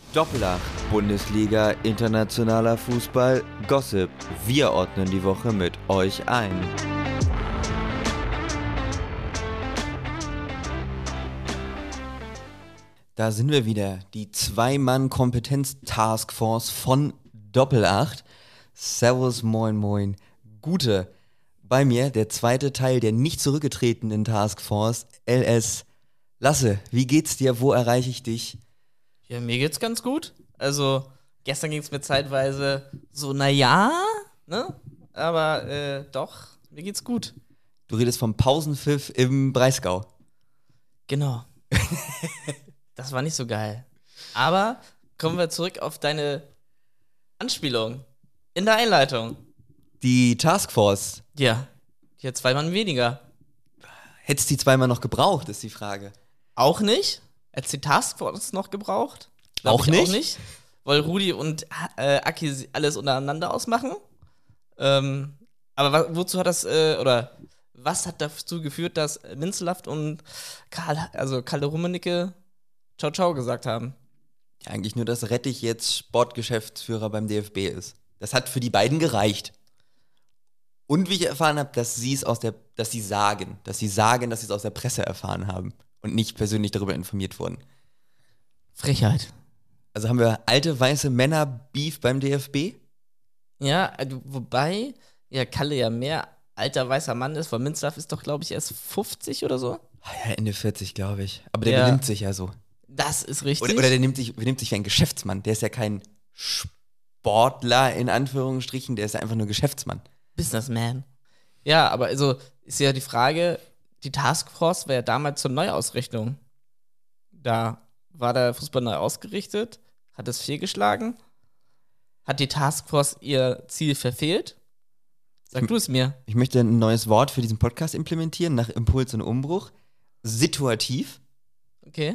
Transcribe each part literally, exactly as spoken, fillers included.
Doppelacht, Bundesliga, internationaler Fußball, Gossip. Wir ordnen die Woche mit euch ein. Da sind wir wieder, die Zwei-Mann-Kompetenz-Taskforce von Doppelacht. Servus, moin, moin, Gute. Bei mir der zweite Teil der nicht zurückgetretenen Taskforce, L S. Lasse, wie geht's dir? Wo erreiche ich dich? Ja, mir geht's ganz gut. Also, gestern ging's mir zeitweise so, naja, ne? Aber äh, doch, mir geht's gut. Du redest vom Pausenpfiff im Breisgau. Genau. Das war nicht so geil. Aber kommen wir zurück auf deine Anspielung in der Einleitung. Die Taskforce. Ja, hier zwei Mann weniger. Hättest du die zweimal noch gebraucht, ist die Frage. Auch nicht? Hättest du die Taskforce noch gebraucht? Glaub Auch ich nicht? Auch nicht. Weil Rudi und äh, Aki alles untereinander ausmachen. Ähm, aber wa- wozu hat das, äh, oder was hat dazu geführt, dass Minzlaff und Karl, also Kalle Rummenigge Ciao Ciao gesagt haben? Ja, eigentlich nur, dass Rettich jetzt Sportgeschäftsführer beim D F B ist. Das hat für die beiden gereicht. Und wie ich erfahren habe, dass sie es aus der, dass sie sagen, dass sie sagen, dass sie es aus der Presse erfahren haben und nicht persönlich darüber informiert wurden. Frechheit. Also haben wir alte weiße Männer-Beef beim D F B? Ja, also, wobei ja Kalle ja mehr alter weißer Mann ist, weil Minzlaff ist doch, glaube ich, erst fünfzig oder so. Ah ja, Ende vierzig, glaube ich. Aber der Ja. benimmt sich ja so. Das ist richtig. Oder, oder der nimmt sich, benimmt sich wie ein Geschäftsmann. Der ist ja kein Sportler in Anführungsstrichen, der ist ja einfach nur Geschäftsmann. Businessman. Ja, aber also ist ja die Frage, die Taskforce war ja damals zur Neuausrichtung. Da war der Fußball neu ausgerichtet, hat es fehlgeschlagen. Hat die Taskforce ihr Ziel verfehlt? Sag du es mir. Ich möchte ein neues Wort für diesen Podcast implementieren, nach Impuls und Umbruch. Situativ. Okay.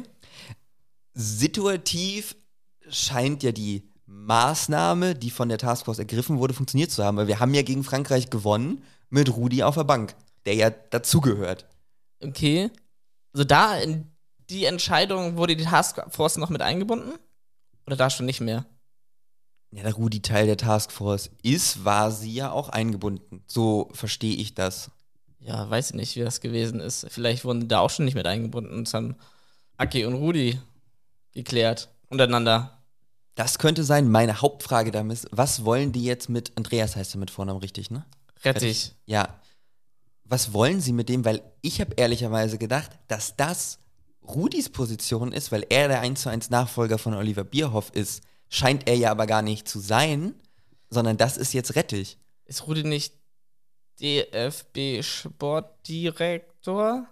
Situativ scheint ja die Maßnahme, die von der Taskforce ergriffen wurde, funktioniert zu haben. Weil wir haben ja gegen Frankreich gewonnen mit Rudi auf der Bank, der ja dazugehört. Okay. Also da in die Entscheidung wurde die Taskforce noch mit eingebunden? Oder da schon nicht mehr? Ja, da Rudi Teil der Taskforce ist, war sie ja auch eingebunden. So verstehe ich das. Ja, weiß ich nicht, wie das gewesen ist. Vielleicht wurden die da auch schon nicht mit eingebunden. Das haben Aki und Rudi geklärt untereinander. Das könnte sein. Meine Hauptfrage damit ist, was wollen die jetzt mit, Andreas heißt er mit Vornamen richtig, ne? Rettich. Ja. Was wollen sie mit dem? Weil ich habe ehrlicherweise gedacht, dass das Rudis Position ist, weil er der eins zu eins Nachfolger von Oliver Bierhoff ist. Scheint er ja aber gar nicht zu sein, sondern das ist jetzt Rettich. Ist Rudi nicht D F B-Sportdirektor?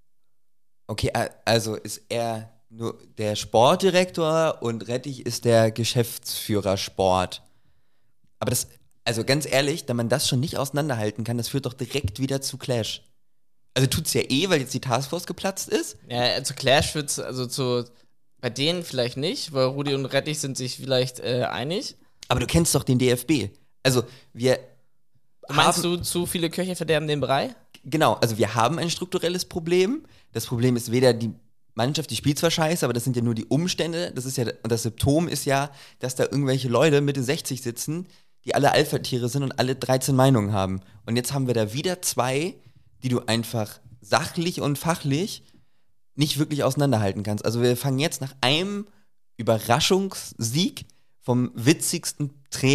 Okay, a- also ist er nur der Sportdirektor und Rettich ist der Geschäftsführer Sport. Aber das, also ganz ehrlich, da man das schon nicht auseinanderhalten kann, das führt doch direkt wieder zu Clash. Also tut's ja eh, weil jetzt die Taskforce geplatzt ist. Ja, zu Clash wird's, also zu, bei denen vielleicht nicht, weil Rudi und Rettich sind sich vielleicht äh, einig. Aber du kennst doch den D F B. Also wir Meinst haben, du, zu viele Köche verderben den Brei? Genau, also wir haben ein strukturelles Problem. Das Problem ist weder die Mannschaft, die spielt zwar scheiße, aber das sind ja nur die Umstände. Das ist ja, und das Symptom ist ja, dass da irgendwelche Leute Mitte sechzig sitzen, die alle Alpha-Tiere sind und alle dreizehn Meinungen haben. Und jetzt haben wir da wieder zwei, die du einfach sachlich und fachlich nicht wirklich auseinanderhalten kannst. Also wir fangen jetzt nach einem Überraschungssieg vom witzigsten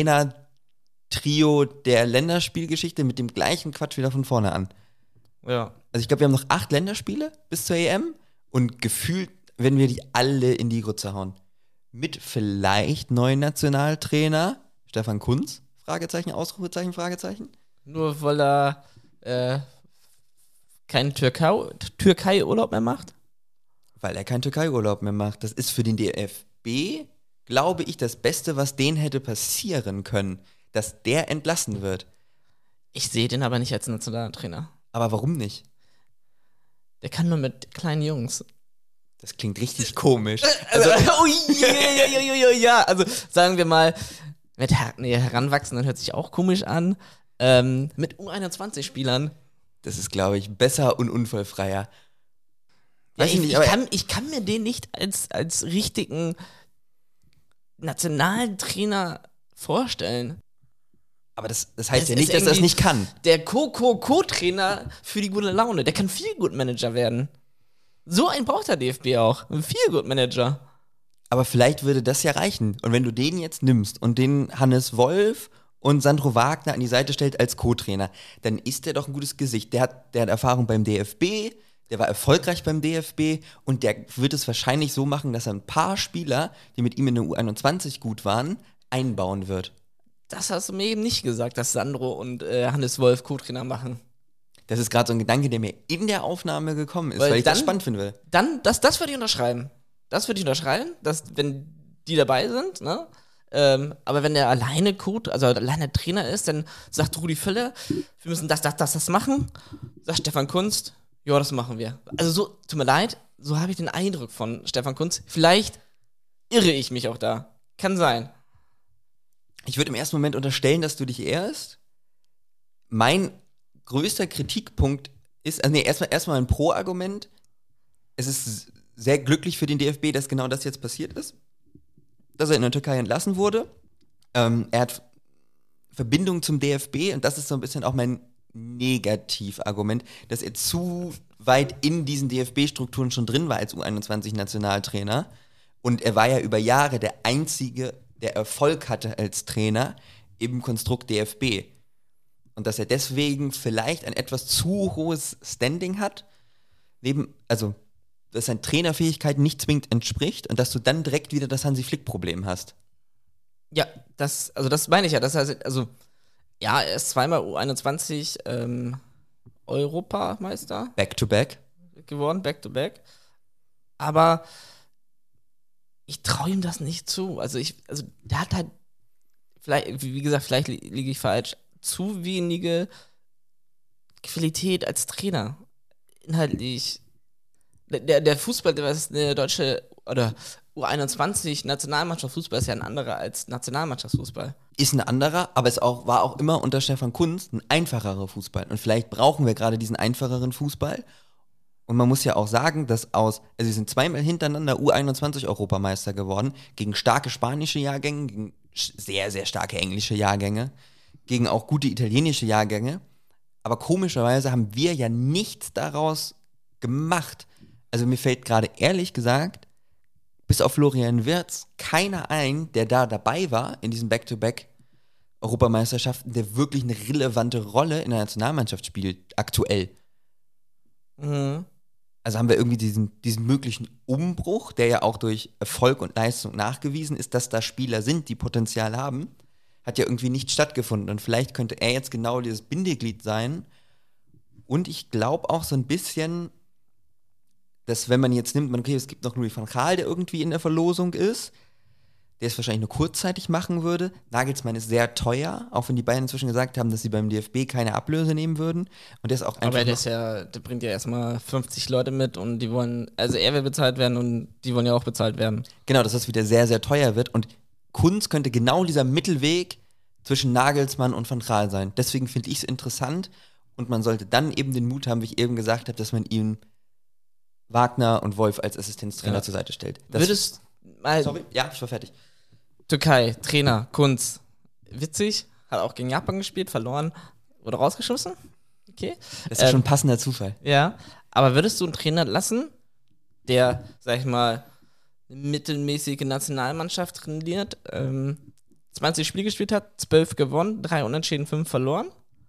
Trainer-Trio der Länderspielgeschichte mit dem gleichen Quatsch wieder von vorne an. Ja. Also ich glaube, wir haben noch acht Länderspiele bis zur E M und gefühlt werden wir die alle in die Grütze hauen. Mit vielleicht neuen Nationaltrainer Stefan Kuntz? Fragezeichen, Ausrufezeichen, Fragezeichen? Nur weil er äh, keinen Türkei- Türkei-Urlaub mehr macht? Weil er keinen Türkei-Urlaub mehr macht. Das ist für den D F B, glaube ich, das Beste, was denen hätte passieren können, dass der entlassen wird. Ich sehe den aber nicht als Nationaltrainer. Aber warum nicht? Der kann nur mit kleinen Jungs. Das klingt richtig komisch. Also, oh, ja, ja, ja, ja, ja. Also sagen wir mal, mit Her- nee, Heranwachsenden hört sich auch komisch an. Ähm, mit U einundzwanzig-Spielern. Das ist, glaube ich, besser und unfallfreier. Ja, Weiß ich, nicht, ich, aber- kann, ich kann mir den nicht als, als richtigen Nationaltrainer vorstellen. Aber das, das heißt Das ja nicht, ist dass er es irgendwie nicht kann. Der Co-Co-Co-Trainer für die gute Laune. Der kann Feel-Good-Manager werden. So einen braucht der D F B auch. Ein Feel-Good-Manager. Aber vielleicht würde das ja reichen. Und wenn du den jetzt nimmst und den Hannes Wolf und Sandro Wagner an die Seite stellt als Co-Trainer, dann ist der doch ein gutes Gesicht. Der hat, der hat Erfahrung beim D F B, der war erfolgreich beim D F B und der wird es wahrscheinlich so machen, dass er ein paar Spieler, die mit ihm in der U einundzwanzig gut waren, einbauen wird. Das hast du mir eben nicht gesagt, dass Sandro und äh, Hannes Wolf Co-Trainer machen. Das ist gerade so ein Gedanke, der mir in der Aufnahme gekommen ist, Weil weil, ich dann- das spannend finde. Dann, das, das würde ich unterschreiben. Das würde ich unterschreiben, dass, wenn die dabei sind, ne? Ähm, aber wenn der alleine Coach, also alleine Trainer ist, dann sagt Rudi Völler, wir müssen das, das, das, das machen. Sagt Stefan Kunst, ja, das machen wir. Also so, tut mir leid, so habe ich den Eindruck von Stefan Kunst. Vielleicht irre ich mich auch da. Kann sein. Ich würde im ersten Moment unterstellen, dass du dich ehrst. Mein größter Kritikpunkt ist, also nee, erstmal erstmal ein Pro-Argument. Es ist sehr glücklich für den D F B, dass genau das jetzt passiert ist. Dass er in der Türkei entlassen wurde. Ähm, er hat Verbindung zum D F B und das ist so ein bisschen auch mein Negativargument, dass er zu weit in diesen D F B-Strukturen schon drin war als U einundzwanzig-Nationaltrainer. Und er war ja über Jahre der Einzige, der Erfolg hatte als Trainer im Konstrukt D F B. Und dass er deswegen vielleicht ein etwas zu hohes Standing hat, neben, also dass seine Trainerfähigkeit nicht zwingend entspricht und dass du dann direkt wieder das Hansi-Flick-Problem hast. Ja, das, also das meine ich ja. Das heißt, also, ja, er ist zweimal U einundzwanzig ähm, Europameister Back to back. geworden, back to back. Aber ich traue ihm das nicht zu. Also ich, also der hat halt, vielleicht, wie gesagt, vielleicht li- liege ich falsch, zu wenige Qualität als Trainer. Inhaltlich. Der, der Fußball, der ist eine deutsche oder U einundzwanzig Nationalmannschaftsfußball ist ja ein anderer als Nationalmannschaftsfußball. Ist ein anderer, aber es auch, war auch immer unter Stefan Kunst ein einfacherer Fußball. Und vielleicht brauchen wir gerade diesen einfacheren Fußball. Und man muss ja auch sagen, dass aus, also sie sind zweimal hintereinander U einundzwanzig Europameister geworden, gegen starke spanische Jahrgänge, gegen sehr, sehr starke englische Jahrgänge, gegen auch gute italienische Jahrgänge. Aber komischerweise haben wir ja nichts daraus gemacht. Also mir fällt gerade ehrlich gesagt, bis auf Florian Wirtz, keiner ein, der da dabei war in diesen Back-to-Back-Europameisterschaften, der wirklich eine relevante Rolle in der Nationalmannschaft spielt, aktuell. Mhm. Also haben wir irgendwie diesen, diesen möglichen Umbruch, der ja auch durch Erfolg und Leistung nachgewiesen ist, dass da Spieler sind, die Potenzial haben, hat ja irgendwie nicht stattgefunden. Und vielleicht könnte er jetzt genau dieses Bindeglied sein. Und ich glaube auch so ein bisschen, dass wenn man jetzt nimmt, man, okay, es gibt noch Louis van Gaal, der irgendwie in der Verlosung ist, der es wahrscheinlich nur kurzzeitig machen würde. Nagelsmann ist sehr teuer, auch wenn die beiden inzwischen gesagt haben, dass sie beim D F B keine Ablöse nehmen würden. Und der ist auch einfach Aber der noch- ist ja, der bringt ja erstmal fünfzig Leute mit und die wollen, also er will bezahlt werden und die wollen ja auch bezahlt werden. Genau, dass das wieder sehr, sehr teuer wird. Und Kunz könnte genau dieser Mittelweg zwischen Nagelsmann und Van Gaal sein. Deswegen finde ich es interessant. Und man sollte dann eben den Mut haben, wie ich eben gesagt habe, dass man ihm Wagner und Wolf als Assistenztrainer Ja. zur Seite stellt. Das, Würdest mal sorry? Ja, ich war fertig. Türkei, Trainer, Kunz, witzig, hat auch gegen Japan gespielt, verloren, wurde rausgeschmissen. Okay. Das ist Ähm, schon ein passender Zufall. Ja, aber würdest du einen Trainer lassen, der, sag ich mal, eine mittelmäßige Nationalmannschaft trainiert, ähm, zwanzig Spiele gespielt hat, zwölf gewonnen, drei Unentschieden, fünf verloren,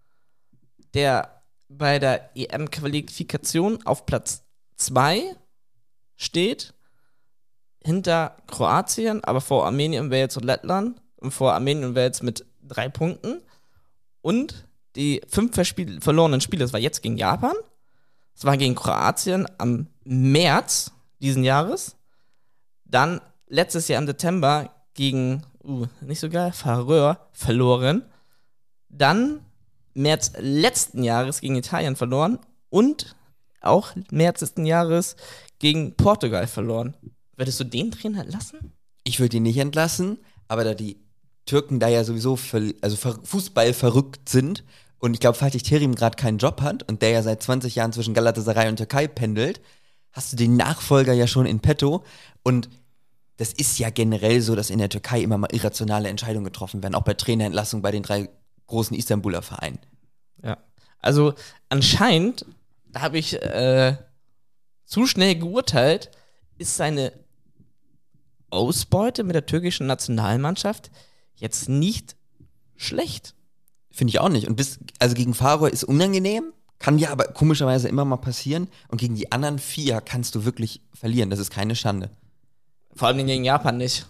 der bei der E M-Qualifikation auf Platz zwei steht, hinter Kroatien, aber vor Armenien, Wales und Lettland und vor Armenien und Wales mit drei Punkten und die fünf verspiel- verlorenen Spiele, das war jetzt gegen Japan, das war gegen Kroatien am März diesen Jahres, dann letztes Jahr im Dezember gegen, uh, nicht so geil, Färöer verloren, dann März letzten Jahres gegen Italien verloren und auch März letzten Jahres gegen Portugal verloren. Würdest du den Trainer lassen? Ich würde ihn nicht entlassen, aber da die Türken da ja sowieso ver- also ver- Fußball verrückt sind und ich glaube, Fatih Terim gerade keinen Job hat und der ja seit zwanzig Jahren zwischen Galatasaray und Türkei pendelt, hast du den Nachfolger ja schon in petto und das ist ja generell so, dass in der Türkei immer mal irrationale Entscheidungen getroffen werden, auch bei Trainerentlassungen bei den drei großen Istanbuler Vereinen. Ja. Also anscheinend, da habe ich äh, zu schnell geurteilt, ist seine Ausbeute mit der türkischen Nationalmannschaft jetzt nicht schlecht. Finde ich auch nicht. Und bis, also gegen Faro ist unangenehm, kann ja aber komischerweise immer mal passieren. Und gegen die anderen vier kannst du wirklich verlieren. Das ist keine Schande. Vor allem gegen Japan nicht.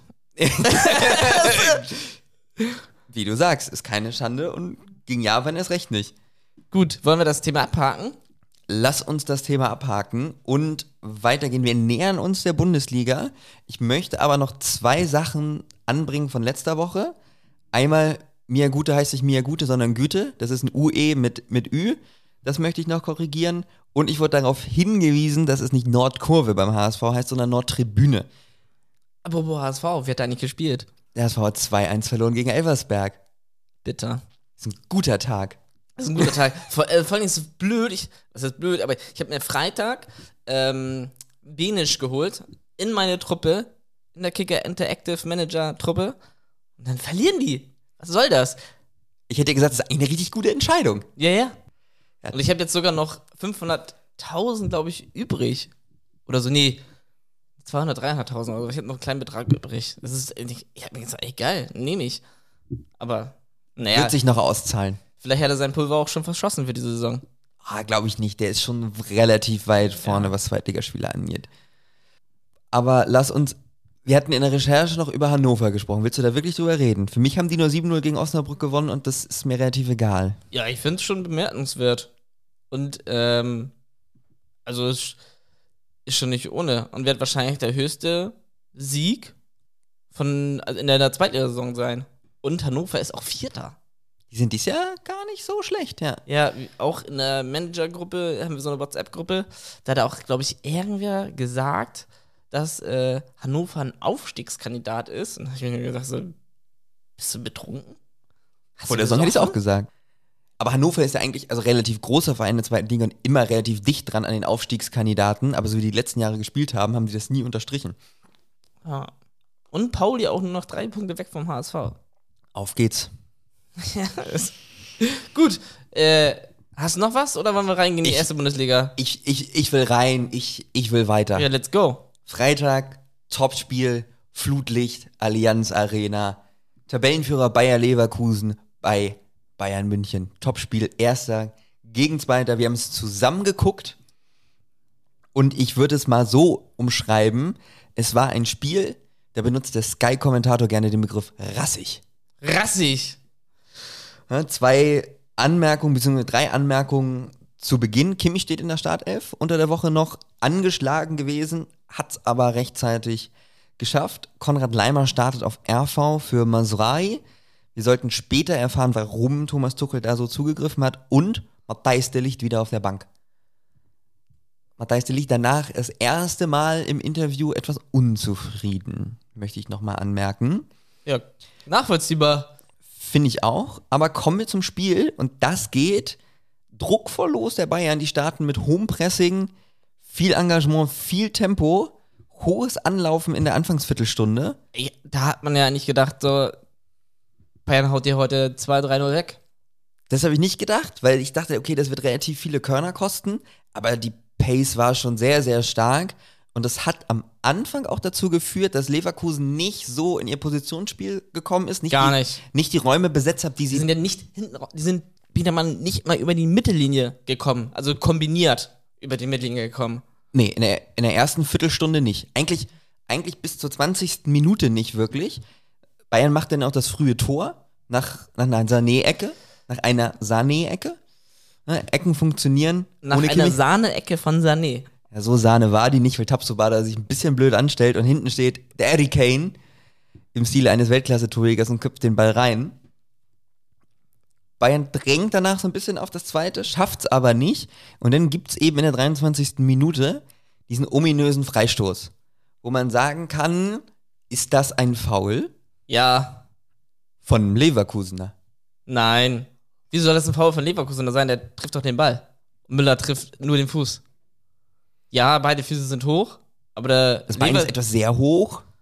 Wie du sagst, ist keine Schande und gegen Japan erst recht nicht. Gut, wollen wir das Thema abhaken? Lass uns das Thema abhaken und weitergehen. Wir nähern uns der Bundesliga. Ich möchte aber noch zwei Sachen anbringen von letzter Woche. Einmal, Mia Gute heißt nicht Mia Gute, sondern Güte. Das ist ein U E mit, mit Ü. Das möchte ich noch korrigieren. Und ich wurde darauf hingewiesen, dass es nicht Nordkurve beim H S V heißt, sondern Nordtribüne. Apropos H S V, wer hat da nicht gespielt? Der H S V hat zwei eins verloren gegen Elversberg. Bitter. Das ist ein guter Tag. Das ist ein guter Tag. Vor, äh, vor allem ist es blöd, ich, was ist blöd, aber ich habe mir Freitag ähm, Benisch geholt in meine Truppe, in der Kicker Interactive Manager Truppe. Und dann verlieren die. Was soll das? Ich hätte gesagt, das ist eine richtig gute Entscheidung. Ja, ja. Ja. Und ich habe jetzt sogar noch fünfhunderttausend, glaube ich, übrig. Oder so, nee, zweihundert, dreihunderttausend. Also ich habe noch einen kleinen Betrag übrig. Das ist, ich, ich habe mir gesagt, ey, geil, nehme ich. Aber, naja. Wird sich noch auszahlen. Vielleicht hat er sein Pulver auch schon verschossen für diese Saison. Ah, glaube ich nicht. Der ist schon relativ weit vorne, ja, was Zweitligaspieler angeht. Aber lass uns, wir hatten in der Recherche noch über Hannover gesprochen. Willst du da wirklich drüber reden? Für mich haben die nur sieben null gegen Osnabrück gewonnen und das ist mir relativ egal. Ja, ich finde es schon bemerkenswert. Und, ähm, also es ist schon nicht ohne. Und wird wahrscheinlich der höchste Sieg von, also in der Zweitligasaison sein. Und Hannover ist auch Vierter. Die sind dieses Jahr gar nicht so schlecht, ja. Ja, auch in der Managergruppe haben wir so eine WhatsApp-Gruppe. Da hat auch, glaube ich, irgendwer gesagt, dass äh, Hannover ein Aufstiegskandidat ist. Und da habe ich mir gedacht, so, bist du betrunken? Hast Vor du der Saison hätte ich es besoffen? auch gesagt. Aber Hannover ist ja eigentlich also relativ großer Verein in der zweiten Liga und immer relativ dicht dran an den Aufstiegskandidaten. Aber so wie die letzten Jahre gespielt haben, haben die das nie unterstrichen. Ja. Und Pauli auch nur noch drei Punkte weg vom H S V. Auf geht's. Ja, ist gut. Äh, hast du noch was oder wollen wir reingehen in die Ich- erste Bundesliga? Ich, ich, ich will rein, ich, ich will weiter. Ja, let's go. Freitag, Topspiel, Flutlicht, Allianz Arena, Tabellenführer Bayer Leverkusen bei Bayern München. Topspiel, erster gegen zweiter. Wir haben es zusammen geguckt und ich würde es mal so umschreiben. Es war ein Spiel, da benutzt der Sky-Kommentator gerne den Begriff rassig. Rassig. Ja, zwei Anmerkungen, beziehungsweise drei Anmerkungen zu Beginn. Kimmich steht in der Startelf, unter der Woche noch angeschlagen gewesen, hat es aber rechtzeitig geschafft. Konrad Leimer startet auf R V für Mazraoui. Wir sollten später erfahren, warum Thomas Tuchel da so zugegriffen hat. Und Matthijs de Ligt wieder auf der Bank. Matthijs de Ligt danach das erste Mal im Interview etwas unzufrieden, möchte ich nochmal anmerken. Ja, nachvollziehbar. Finde ich auch. Aber kommen wir zum Spiel und das geht druckvoll los der Bayern. Die starten mit hohem Pressing, viel Engagement, viel Tempo, hohes Anlaufen in der Anfangsviertelstunde. Ey, da hat man ja nicht gedacht, so, Bayern haut dir heute zwei drei null weg. Das habe ich nicht gedacht, weil ich dachte, okay, das wird relativ viele Körner kosten, aber die Pace war schon sehr, sehr stark und das hat am Anfang auch dazu geführt, dass Leverkusen nicht so in ihr Positionsspiel gekommen ist, nicht, Gar die, nicht. nicht die Räume besetzt hat, die Die sie sind ja nicht hinten raus, die sind Biedermann nicht mal über die Mittellinie gekommen, also kombiniert über die Mittellinie gekommen. Nee, in der, in der ersten Viertelstunde nicht. Eigentlich, eigentlich bis zur zwanzigsten Minute nicht wirklich. Bayern macht dann auch das frühe Tor nach, nach einer Sané-Ecke. Nach einer Sané-Ecke. Ne, Ecken funktionieren. Nach ohne einer Kimmich. Sahne-Ecke von Sané. Ja, so Sahne war die nicht, weil Tabsoba sich ein bisschen blöd anstellt und hinten steht der Harry Kane im Stile eines Weltklasse-Torjägers und köpft den Ball rein. Bayern drängt danach so ein bisschen auf das Zweite, schafft's aber nicht. Und dann gibt's eben in der dreiundzwanzigsten Minute diesen ominösen Freistoß, wo man sagen kann, ist das ein Foul Ja, von einem Leverkusener? nein. Wieso soll das ein Foul von Leverkusen sein? Der trifft doch den Ball. Müller trifft nur den Fuß. Ja, beide Füße sind hoch, aber der Das Bein Lever- ist etwas sehr hoch.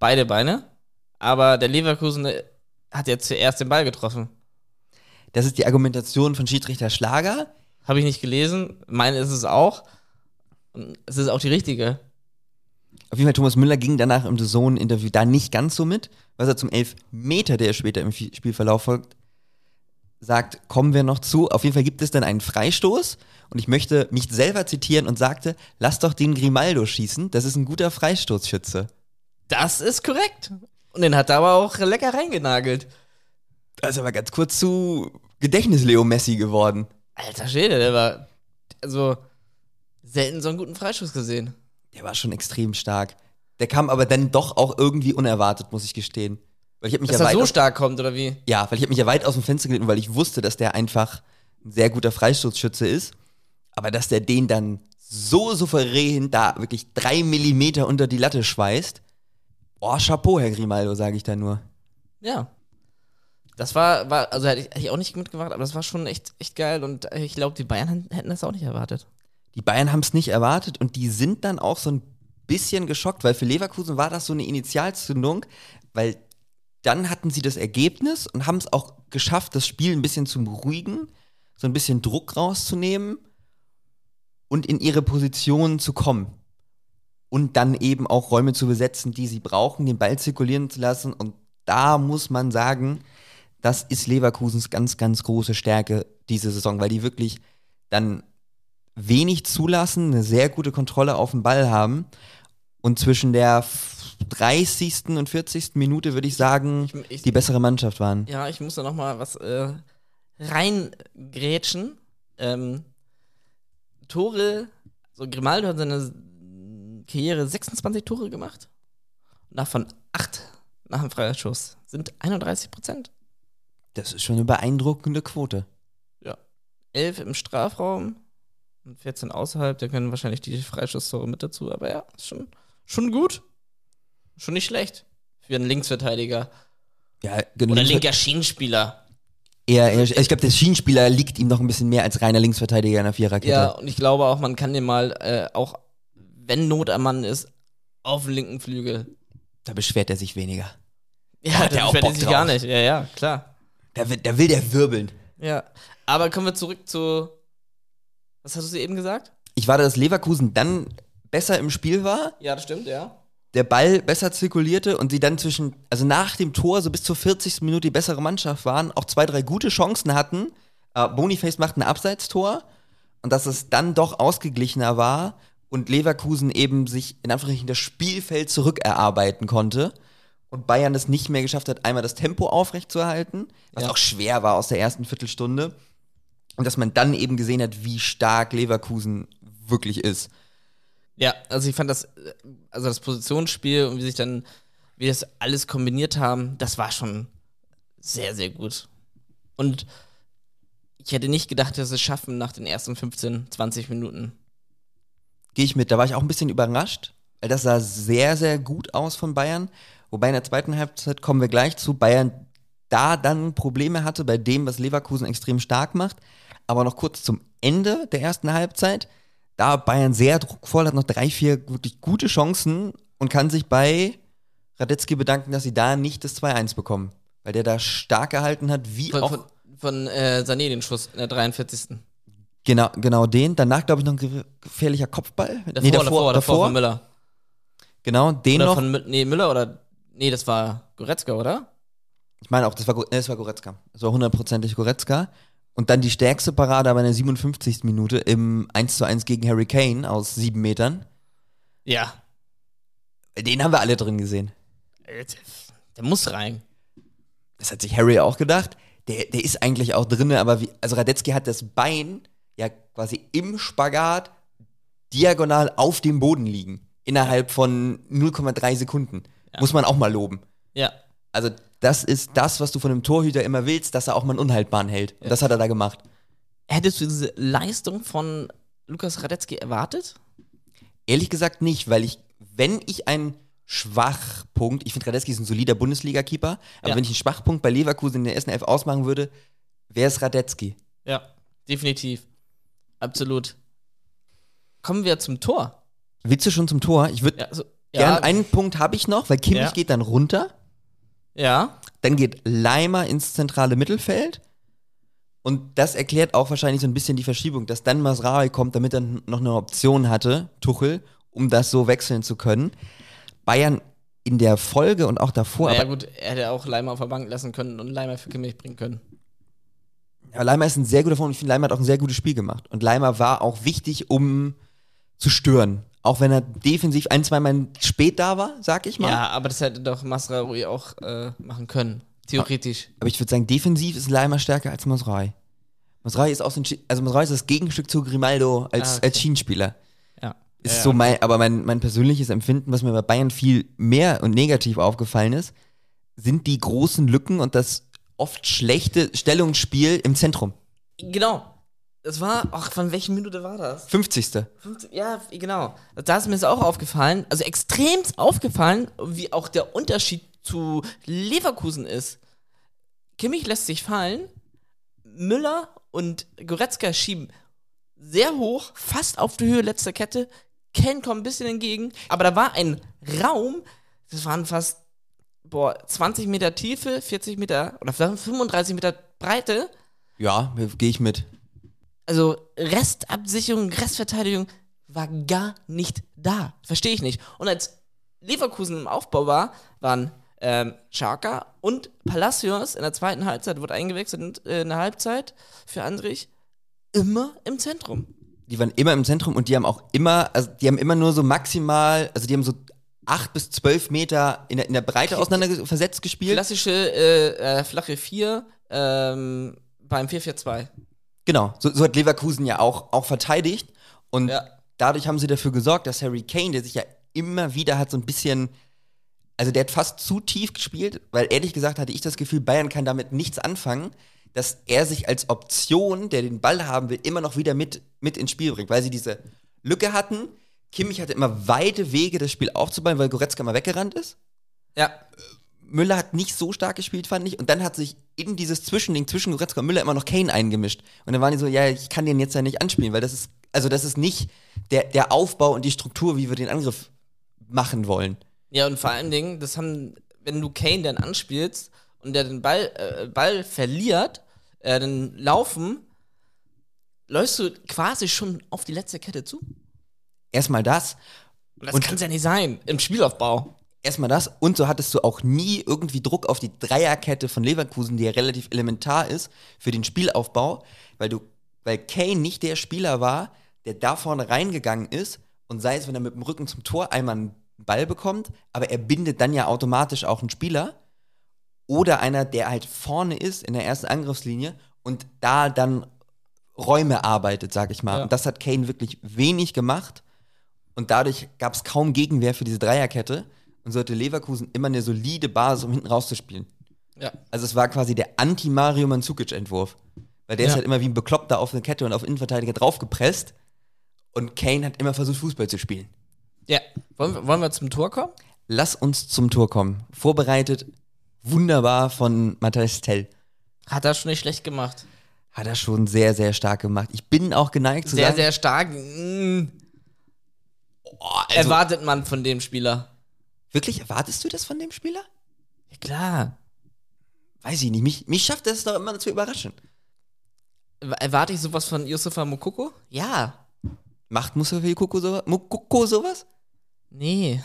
beide Beine, aber der Leverkusen hat ja zuerst den Ball getroffen. Das ist die Argumentation von Schiedsrichter Schlager. Habe ich nicht gelesen, meine ist es auch. Und es ist auch die richtige. Auf jeden Fall, Thomas Müller ging danach im D A Z N-Interview da nicht ganz so mit, was er zum Elfmeter, der später im Spielverlauf folgt, sagt, kommen wir noch zu. Auf jeden Fall gibt es dann einen Freistoß und ich möchte mich selber zitieren und sagte, lass doch den Grimaldo schießen, das ist ein guter Freistoßschütze. Das ist korrekt. Und den hat er aber auch lecker reingenagelt. Das ist aber ganz kurz zu Gedächtnis-Leo Messi geworden. Alter Schwede, der war also selten so einen guten Freistoß gesehen. Der war schon extrem stark. Der kam aber dann doch auch irgendwie unerwartet, muss ich gestehen. Weil ich hab mich dass ja er weit so aus, stark kommt, oder wie? Ja, weil ich habe mich ja weit aus dem Fenster gelehnt, weil ich wusste, dass der einfach ein sehr guter Freistoßschütze ist. Aber dass der den dann so souverän da wirklich drei Millimeter unter die Latte schweißt. Boah, Chapeau, Herr Grimaldo, sage ich da nur. Ja. Das war, war also hätte ich, hätte ich auch nicht mitgemacht, aber das war schon echt, echt geil und ich glaube, die Bayern hätten das auch nicht erwartet. Die Bayern haben es nicht erwartet und die sind dann auch so ein bisschen geschockt, weil für Leverkusen war das so eine Initialzündung, weil dann hatten sie das Ergebnis und haben es auch geschafft, das Spiel ein bisschen zu beruhigen, so ein bisschen Druck rauszunehmen und in ihre Position zu kommen. Und dann eben auch Räume zu besetzen, die sie brauchen, den Ball zirkulieren zu lassen. Und da muss man sagen, das ist Leverkusens ganz, ganz große Stärke diese Saison, weil die wirklich dann wenig zulassen, eine sehr gute Kontrolle auf den Ball haben. Und zwischen der dreißigsten und vierzigsten Minute, würde ich sagen, ich, ich, die bessere Mannschaft waren. Ja, ich muss da noch mal was äh, reingrätschen. Ähm, Tore, so Grimaldo hat seine Karriere sechsundzwanzig Tore gemacht. Und davon acht nach dem Freischuss sind einunddreißig Prozent. Das ist schon eine beeindruckende Quote. Ja. elf im Strafraum und vierzehn außerhalb. Da können wahrscheinlich die Freischusstore mit dazu. Aber ja, ist schon, schon gut. Schon nicht schlecht. Für einen Linksverteidiger. Ja, oder linker Schienenspieler. Ja, ich glaube, der Schienenspieler liegt ihm noch ein bisschen mehr als reiner Linksverteidiger in der Viererkette. Ja, und ich glaube auch, man kann den mal, äh, auch wenn Not am Mann ist, auf dem linken Flügel. Da beschwert er sich weniger. Ja, da beschwert er sich gar nicht. Ja, ja, klar. Da, da will der wirbeln. Ja, aber kommen wir zurück zu, was hast du eben gesagt? Ich war, dass Leverkusen dann besser im Spiel war. Ja, das stimmt, ja. Der Ball besser zirkulierte und sie dann zwischen, also nach dem Tor so bis zur vierzigsten Minute die bessere Mannschaft waren, auch zwei, drei gute Chancen hatten. Äh, Boniface macht ein Abseitstor und dass es dann doch ausgeglichener war und Leverkusen eben sich in Anführungszeichen das Spielfeld zurückerarbeiten konnte und Bayern es nicht mehr geschafft hat, einmal das Tempo aufrechtzuerhalten, was ja. auch schwer war aus der ersten Viertelstunde und dass man dann eben gesehen hat, wie stark Leverkusen wirklich ist. Ja, also ich fand das, also das Positionsspiel und wie sich dann, wie das alles kombiniert haben, das war schon sehr, sehr gut. Und ich hätte nicht gedacht, dass sie es schaffen nach den ersten fünfzehn, zwanzig Minuten. Gehe ich mit, da war ich auch ein bisschen überrascht, weil das sah sehr, sehr gut aus von Bayern. Wobei in der zweiten Halbzeit, kommen wir gleich zu, Bayern da dann Probleme hatte bei dem, was Leverkusen extrem stark macht. Aber noch kurz zum Ende der ersten Halbzeit, da Bayern sehr druckvoll, hat noch drei, vier wirklich gute Chancen und kann sich bei Radetzky bedanken, dass sie da nicht das zwei eins bekommen. Weil der da stark gehalten hat, wie von, auch... Von, von äh, Sané den Schuss in der dreiundvierzigsten Genau, genau den. Danach, glaube ich, noch ein gefährlicher Kopfball. Davor, nee, davor, davor, davor von Müller. Genau, den oder noch. Von, nee, Müller oder... Nee, das war Goretzka, oder? Ich meine auch, das war, nee, das war Goretzka. Das war hundertprozentig Goretzka. Und dann die stärkste Parade aber in der siebenundfünfzigsten Minute im eins zu eins gegen Harry Kane aus sieben Metern. Ja. Den haben wir alle drin gesehen. Der muss rein. Das hat sich Harry auch gedacht. Der, der ist eigentlich auch drin, aber wie, also Radetzky hat das Bein ja quasi im Spagat diagonal auf dem Boden liegen. Innerhalb von null Komma drei Sekunden. Ja. Muss man auch mal loben. Ja. Also das ist das, was du von einem Torhüter immer willst, dass er auch mal einen Unhaltbaren hält. Und ja. das hat er da gemacht. Hättest du diese Leistung von Lukas Radetzky erwartet? Ehrlich gesagt nicht, weil ich, wenn ich einen Schwachpunkt, ich finde Radetzky ist ein solider Bundesliga-Keeper, aber ja. wenn ich einen Schwachpunkt bei Leverkusen in der ersten Elf ausmachen würde, wäre es Radetzky. Ja, definitiv. Absolut. Kommen wir zum Tor. Willst du schon zum Tor? Ich würde ja, also, Gern, einen Punkt habe ich noch, weil Kimmich Ja. geht dann runter. Ja. Dann geht Leimer ins zentrale Mittelfeld. Und das erklärt auch wahrscheinlich so ein bisschen die Verschiebung, dass dann Mazraoui kommt, damit er noch eine Option hatte, Tuchel, um das so wechseln zu können. Bayern in der Folge und auch davor. Naja, aber, gut, er hätte auch Leimer auf der Bank lassen können und Leimer für Kimmich bringen können. aber Leimer ist ein sehr guter Form. Ich finde, Leimer hat auch ein sehr gutes Spiel gemacht. Und Leimer war auch wichtig, um zu stören. Auch wenn er defensiv ein, zwei Mal spät da war, sag ich mal. Ja, aber das hätte doch Mazraoui auch äh, machen können. Theoretisch. Aber ich würde sagen, defensiv ist Leimer stärker als Mazraoui. Mazraoui ist auch so ein, Schi- also Mazraoui ist das Gegenstück zu Grimaldo als, Ah, okay. als Schienenspieler. Ja. Ist ja, so mein, aber mein, mein persönliches Empfinden, was mir bei Bayern viel mehr und negativ aufgefallen ist, sind die großen Lücken und das oft schlechte Stellungsspiel im Zentrum. Genau. Das war, ach, von welcher Minute war das? fünfzigste fünfzig Ja, genau. Da ist mir das auch aufgefallen, also extremst aufgefallen, wie auch der Unterschied zu Leverkusen ist. Kimmich lässt sich fallen, Müller und Goretzka schieben sehr hoch, fast auf die Höhe letzter Kette. Kane kommt ein bisschen entgegen, aber da war ein Raum, das waren fast boah, zwanzig Meter Tiefe, vierzig Meter oder fünfunddreißig Meter Breite. Ja, gehe ich mit. Also Restabsicherung, Restverteidigung war gar nicht da. Verstehe ich nicht. Und als Leverkusen im Aufbau war, waren ähm, Xhaka und Palacios in der zweiten Halbzeit, wurde eingewechselt äh, in der Halbzeit für Andrich, immer im Zentrum. Die waren immer im Zentrum und die haben auch immer, also die haben immer nur so maximal, also die haben so acht bis zwölf Meter in der, in der Breite auseinander versetzt gespielt. Klassische äh, äh, flache vier ähm, beim vier vier zwei. Genau, so, so hat Leverkusen ja auch, auch verteidigt. Und Ja. dadurch haben sie dafür gesorgt, dass Harry Kane, der sich ja immer wieder hat so ein bisschen, also der hat fast zu tief gespielt, weil ehrlich gesagt hatte ich das Gefühl, Bayern kann damit nichts anfangen, dass er sich als Option, der den Ball haben will, immer noch wieder mit, mit ins Spiel bringt, weil sie diese Lücke hatten. Kimmich hatte immer weite Wege, das Spiel aufzubauen, weil Goretzka mal weggerannt ist. Ja. Müller hat nicht so stark gespielt, fand ich. Und dann hat sich in dieses Zwischending zwischen Goretzka und Müller immer noch Kane eingemischt. Und dann waren die so, ja, ich kann den jetzt ja nicht anspielen, weil das ist, also das ist nicht der, der Aufbau und die Struktur, wie wir den Angriff machen wollen. Ja, und vor allen Dingen, das haben, wenn du Kane dann anspielst und der den Ball, äh, Ball verliert, äh, dann laufen, läufst du quasi schon auf die letzte Kette zu. Erstmal das. Und das Und- kann es ja nicht sein, im Spielaufbau. Erstmal das. Und so hattest du auch nie irgendwie Druck auf die Dreierkette von Leverkusen, die ja relativ elementar ist für den Spielaufbau, weil du, weil Kane nicht der Spieler war, der da vorne reingegangen ist und sei es, wenn er mit dem Rücken zum Tor einmal einen Ball bekommt, aber er bindet dann ja automatisch auch einen Spieler oder einer, der halt vorne ist in der ersten Angriffslinie und da dann Räume arbeitet, sag ich mal. Ja. Und das hat Kane wirklich wenig gemacht und dadurch gab es kaum Gegenwehr für diese Dreierkette und so hatte Leverkusen immer eine solide Basis, um hinten rauszuspielen. Ja. Also es war quasi der Anti-Mario Mandzukic-Entwurf. Weil der ist Ja. halt immer wie ein Bekloppter auf eine Kette und auf Innenverteidiger draufgepresst und Kane hat immer versucht, Fußball zu spielen. Ja. Wollen, wir- wollen wir zum Tor kommen? Lass uns zum Tor kommen. Vorbereitet, wunderbar von Matthias Tell. Hat er schon nicht schlecht gemacht. Hat er schon sehr, sehr stark gemacht. Ich bin auch geneigt zu Sehr, sagen, sehr stark. Mm, oh, also, erwartet man von dem Spieler. wirklich, erwartest du das von dem Spieler? Ja, klar. Weiß ich nicht. Mich, mich schafft es doch immer zu überraschen. Erwarte ich sowas von Yusufa Mokoko? Ja. Macht Mustafa Mukoko sowas? Mukoko sowas? Nee.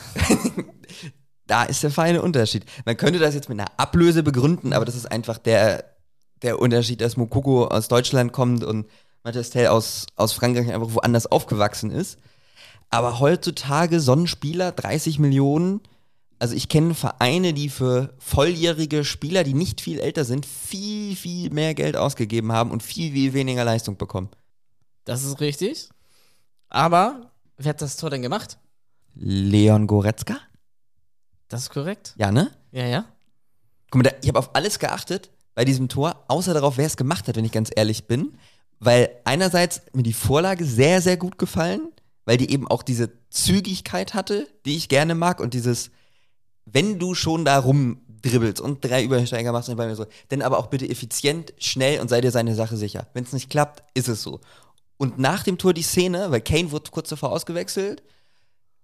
Da ist der feine Unterschied. Man könnte das jetzt mit einer Ablöse begründen, aber das ist einfach der, der Unterschied, dass Mukoko aus Deutschland kommt und Matthias Tell aus, aus Frankreich einfach woanders aufgewachsen ist. Aber heutzutage so ein Spieler, dreißig Millionen, also ich kenne Vereine, die für volljährige Spieler, die nicht viel älter sind, viel, viel mehr Geld ausgegeben haben und viel, viel weniger Leistung bekommen. Das ist richtig. Aber wer hat das Tor denn gemacht? Leon Goretzka? Das ist korrekt. Ja, ne? Ja, ja. Guck mal, da, ich habe auf alles geachtet bei diesem Tor, außer darauf, wer es gemacht hat, wenn ich ganz ehrlich bin. Weil einerseits hat mir die Vorlage sehr, sehr gut gefallen, weil die eben auch diese Zügigkeit hatte, die ich gerne mag und dieses, wenn du schon da rumdribbelst und drei Übersteiger machst, dann bei mir so, dann aber auch bitte effizient, schnell und sei dir seine Sache sicher. Wenn es nicht klappt, ist es so. Und nach dem Tor die Szene, weil Kane wurde kurz davor ausgewechselt,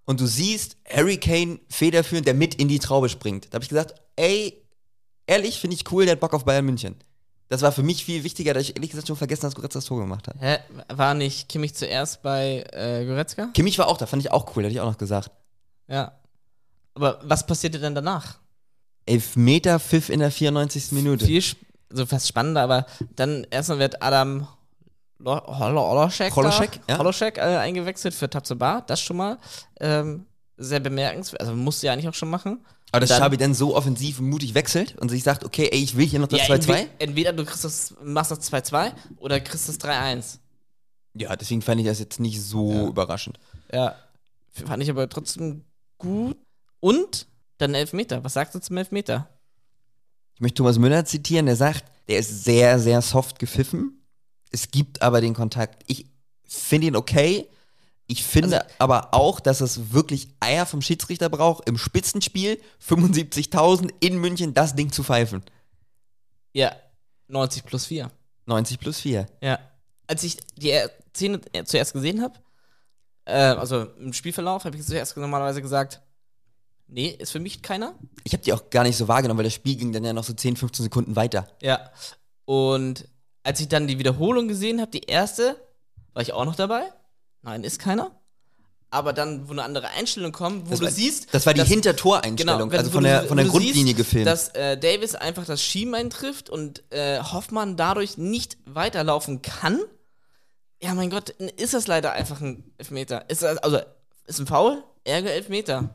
und du siehst Harry Kane federführend, der mit in die Traube springt. Da habe ich gesagt, ey, ehrlich, finde ich cool, der hat Bock auf Bayern München. Das war für mich viel wichtiger, dass ich ehrlich gesagt schon vergessen, dass Goretzka das Tor gemacht hat. Hä? War nicht Kimmich zuerst bei äh, Goretzka? Kimmich war auch da, fand ich auch cool, hätte ich auch noch gesagt. Ja. Aber was passierte denn danach? Elfmeter Pfiff in der vierundneunzigsten Minute. Viel, also fast spannender, aber dann erstmal wird Adam Holoschek, Holoschek, ja. Holoschek äh, eingewechselt für Tabsoba, das schon mal ähm, sehr bemerkenswert, also musste ja eigentlich auch schon machen. Aber dass dann, Xabi dann so offensiv und mutig wechselt und sich sagt, okay, ey, ich will hier noch das ja, zwei zwei. Entweder, entweder du kriegst das, machst das zwei zwei oder kriegst das drei eins. Ja, deswegen fand ich das jetzt nicht so Ja. überraschend. Ja, fand ich aber trotzdem gut. Und dann Elfmeter. Was sagst du zum Elfmeter? Ich möchte Thomas Müller zitieren, der sagt, der ist sehr, sehr soft gepfiffen. Es gibt aber den Kontakt. Ich finde ihn okay. Ich finde Also, aber auch, dass es wirklich Eier vom Schiedsrichter braucht, im Spitzenspiel fünfundsiebzigtausend in München das Ding zu pfeifen. Ja, neunzig plus vier. neunzig plus vier. Ja. Als ich die er- Szene zuerst gesehen habe, äh, also im Spielverlauf, habe ich zuerst normalerweise gesagt, nee, ist für mich keiner. Ich habe die auch gar nicht so wahrgenommen, weil das Spiel ging dann ja noch so zehn, fünfzehn Sekunden weiter. Ja. Und als ich dann die Wiederholung gesehen habe, die erste, war ich auch noch dabei. Nein, ist keiner. Aber dann, wo eine andere Einstellung kommt, wo Das du war, siehst. das war die dass- Hintertoreinstellung, wenn- also wo von du- der, von der wo du Grundlinie siehst, gefilmt. Dass äh, Davis einfach das Schienbein trifft und äh, Hoffmann dadurch nicht weiterlaufen kann. Ja, mein Gott, ist das leider einfach ein Elfmeter. Ist das, also, ist ein Foul? Ärger Elfmeter.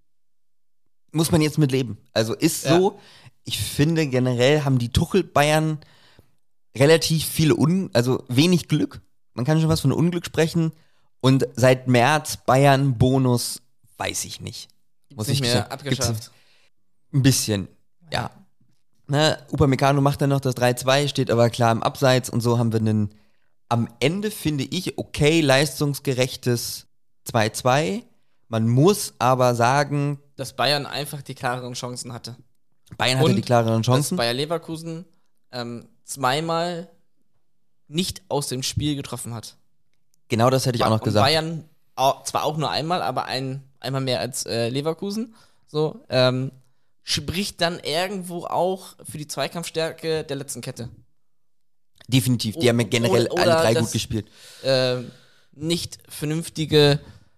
Muss man jetzt mit leben. Also ist Ja. so, ich finde generell haben die Tuchel-Bayern relativ viele, Un also wenig Glück. Man kann schon was von Unglück sprechen. Und seit März Bayern Bonus, weiß ich nicht. Muss nicht ich mehr gestehen. abgeschafft. Gibt's ein bisschen, ja. Ne, Upamecano macht dann noch das drei zwei, steht aber klar im Abseits und so haben wir einen am Ende, finde ich, okay, leistungsgerechtes zwei zwei. Man muss aber sagen, Dass Bayern einfach die klareren Chancen hatte. Bayern hatte Und die klareren Chancen. Dass Bayer Leverkusen ähm, zweimal nicht aus dem Spiel getroffen hat. Genau das hätte ich auch noch Und gesagt. Bayern auch, zwar auch nur einmal, aber ein, einmal mehr als äh, Leverkusen. So, ähm, spricht dann irgendwo auch für die Zweikampfstärke der letzten Kette. Definitiv, die haben ja generell Oder- alle oder drei das- gut gespielt. Äh, nicht vernünftige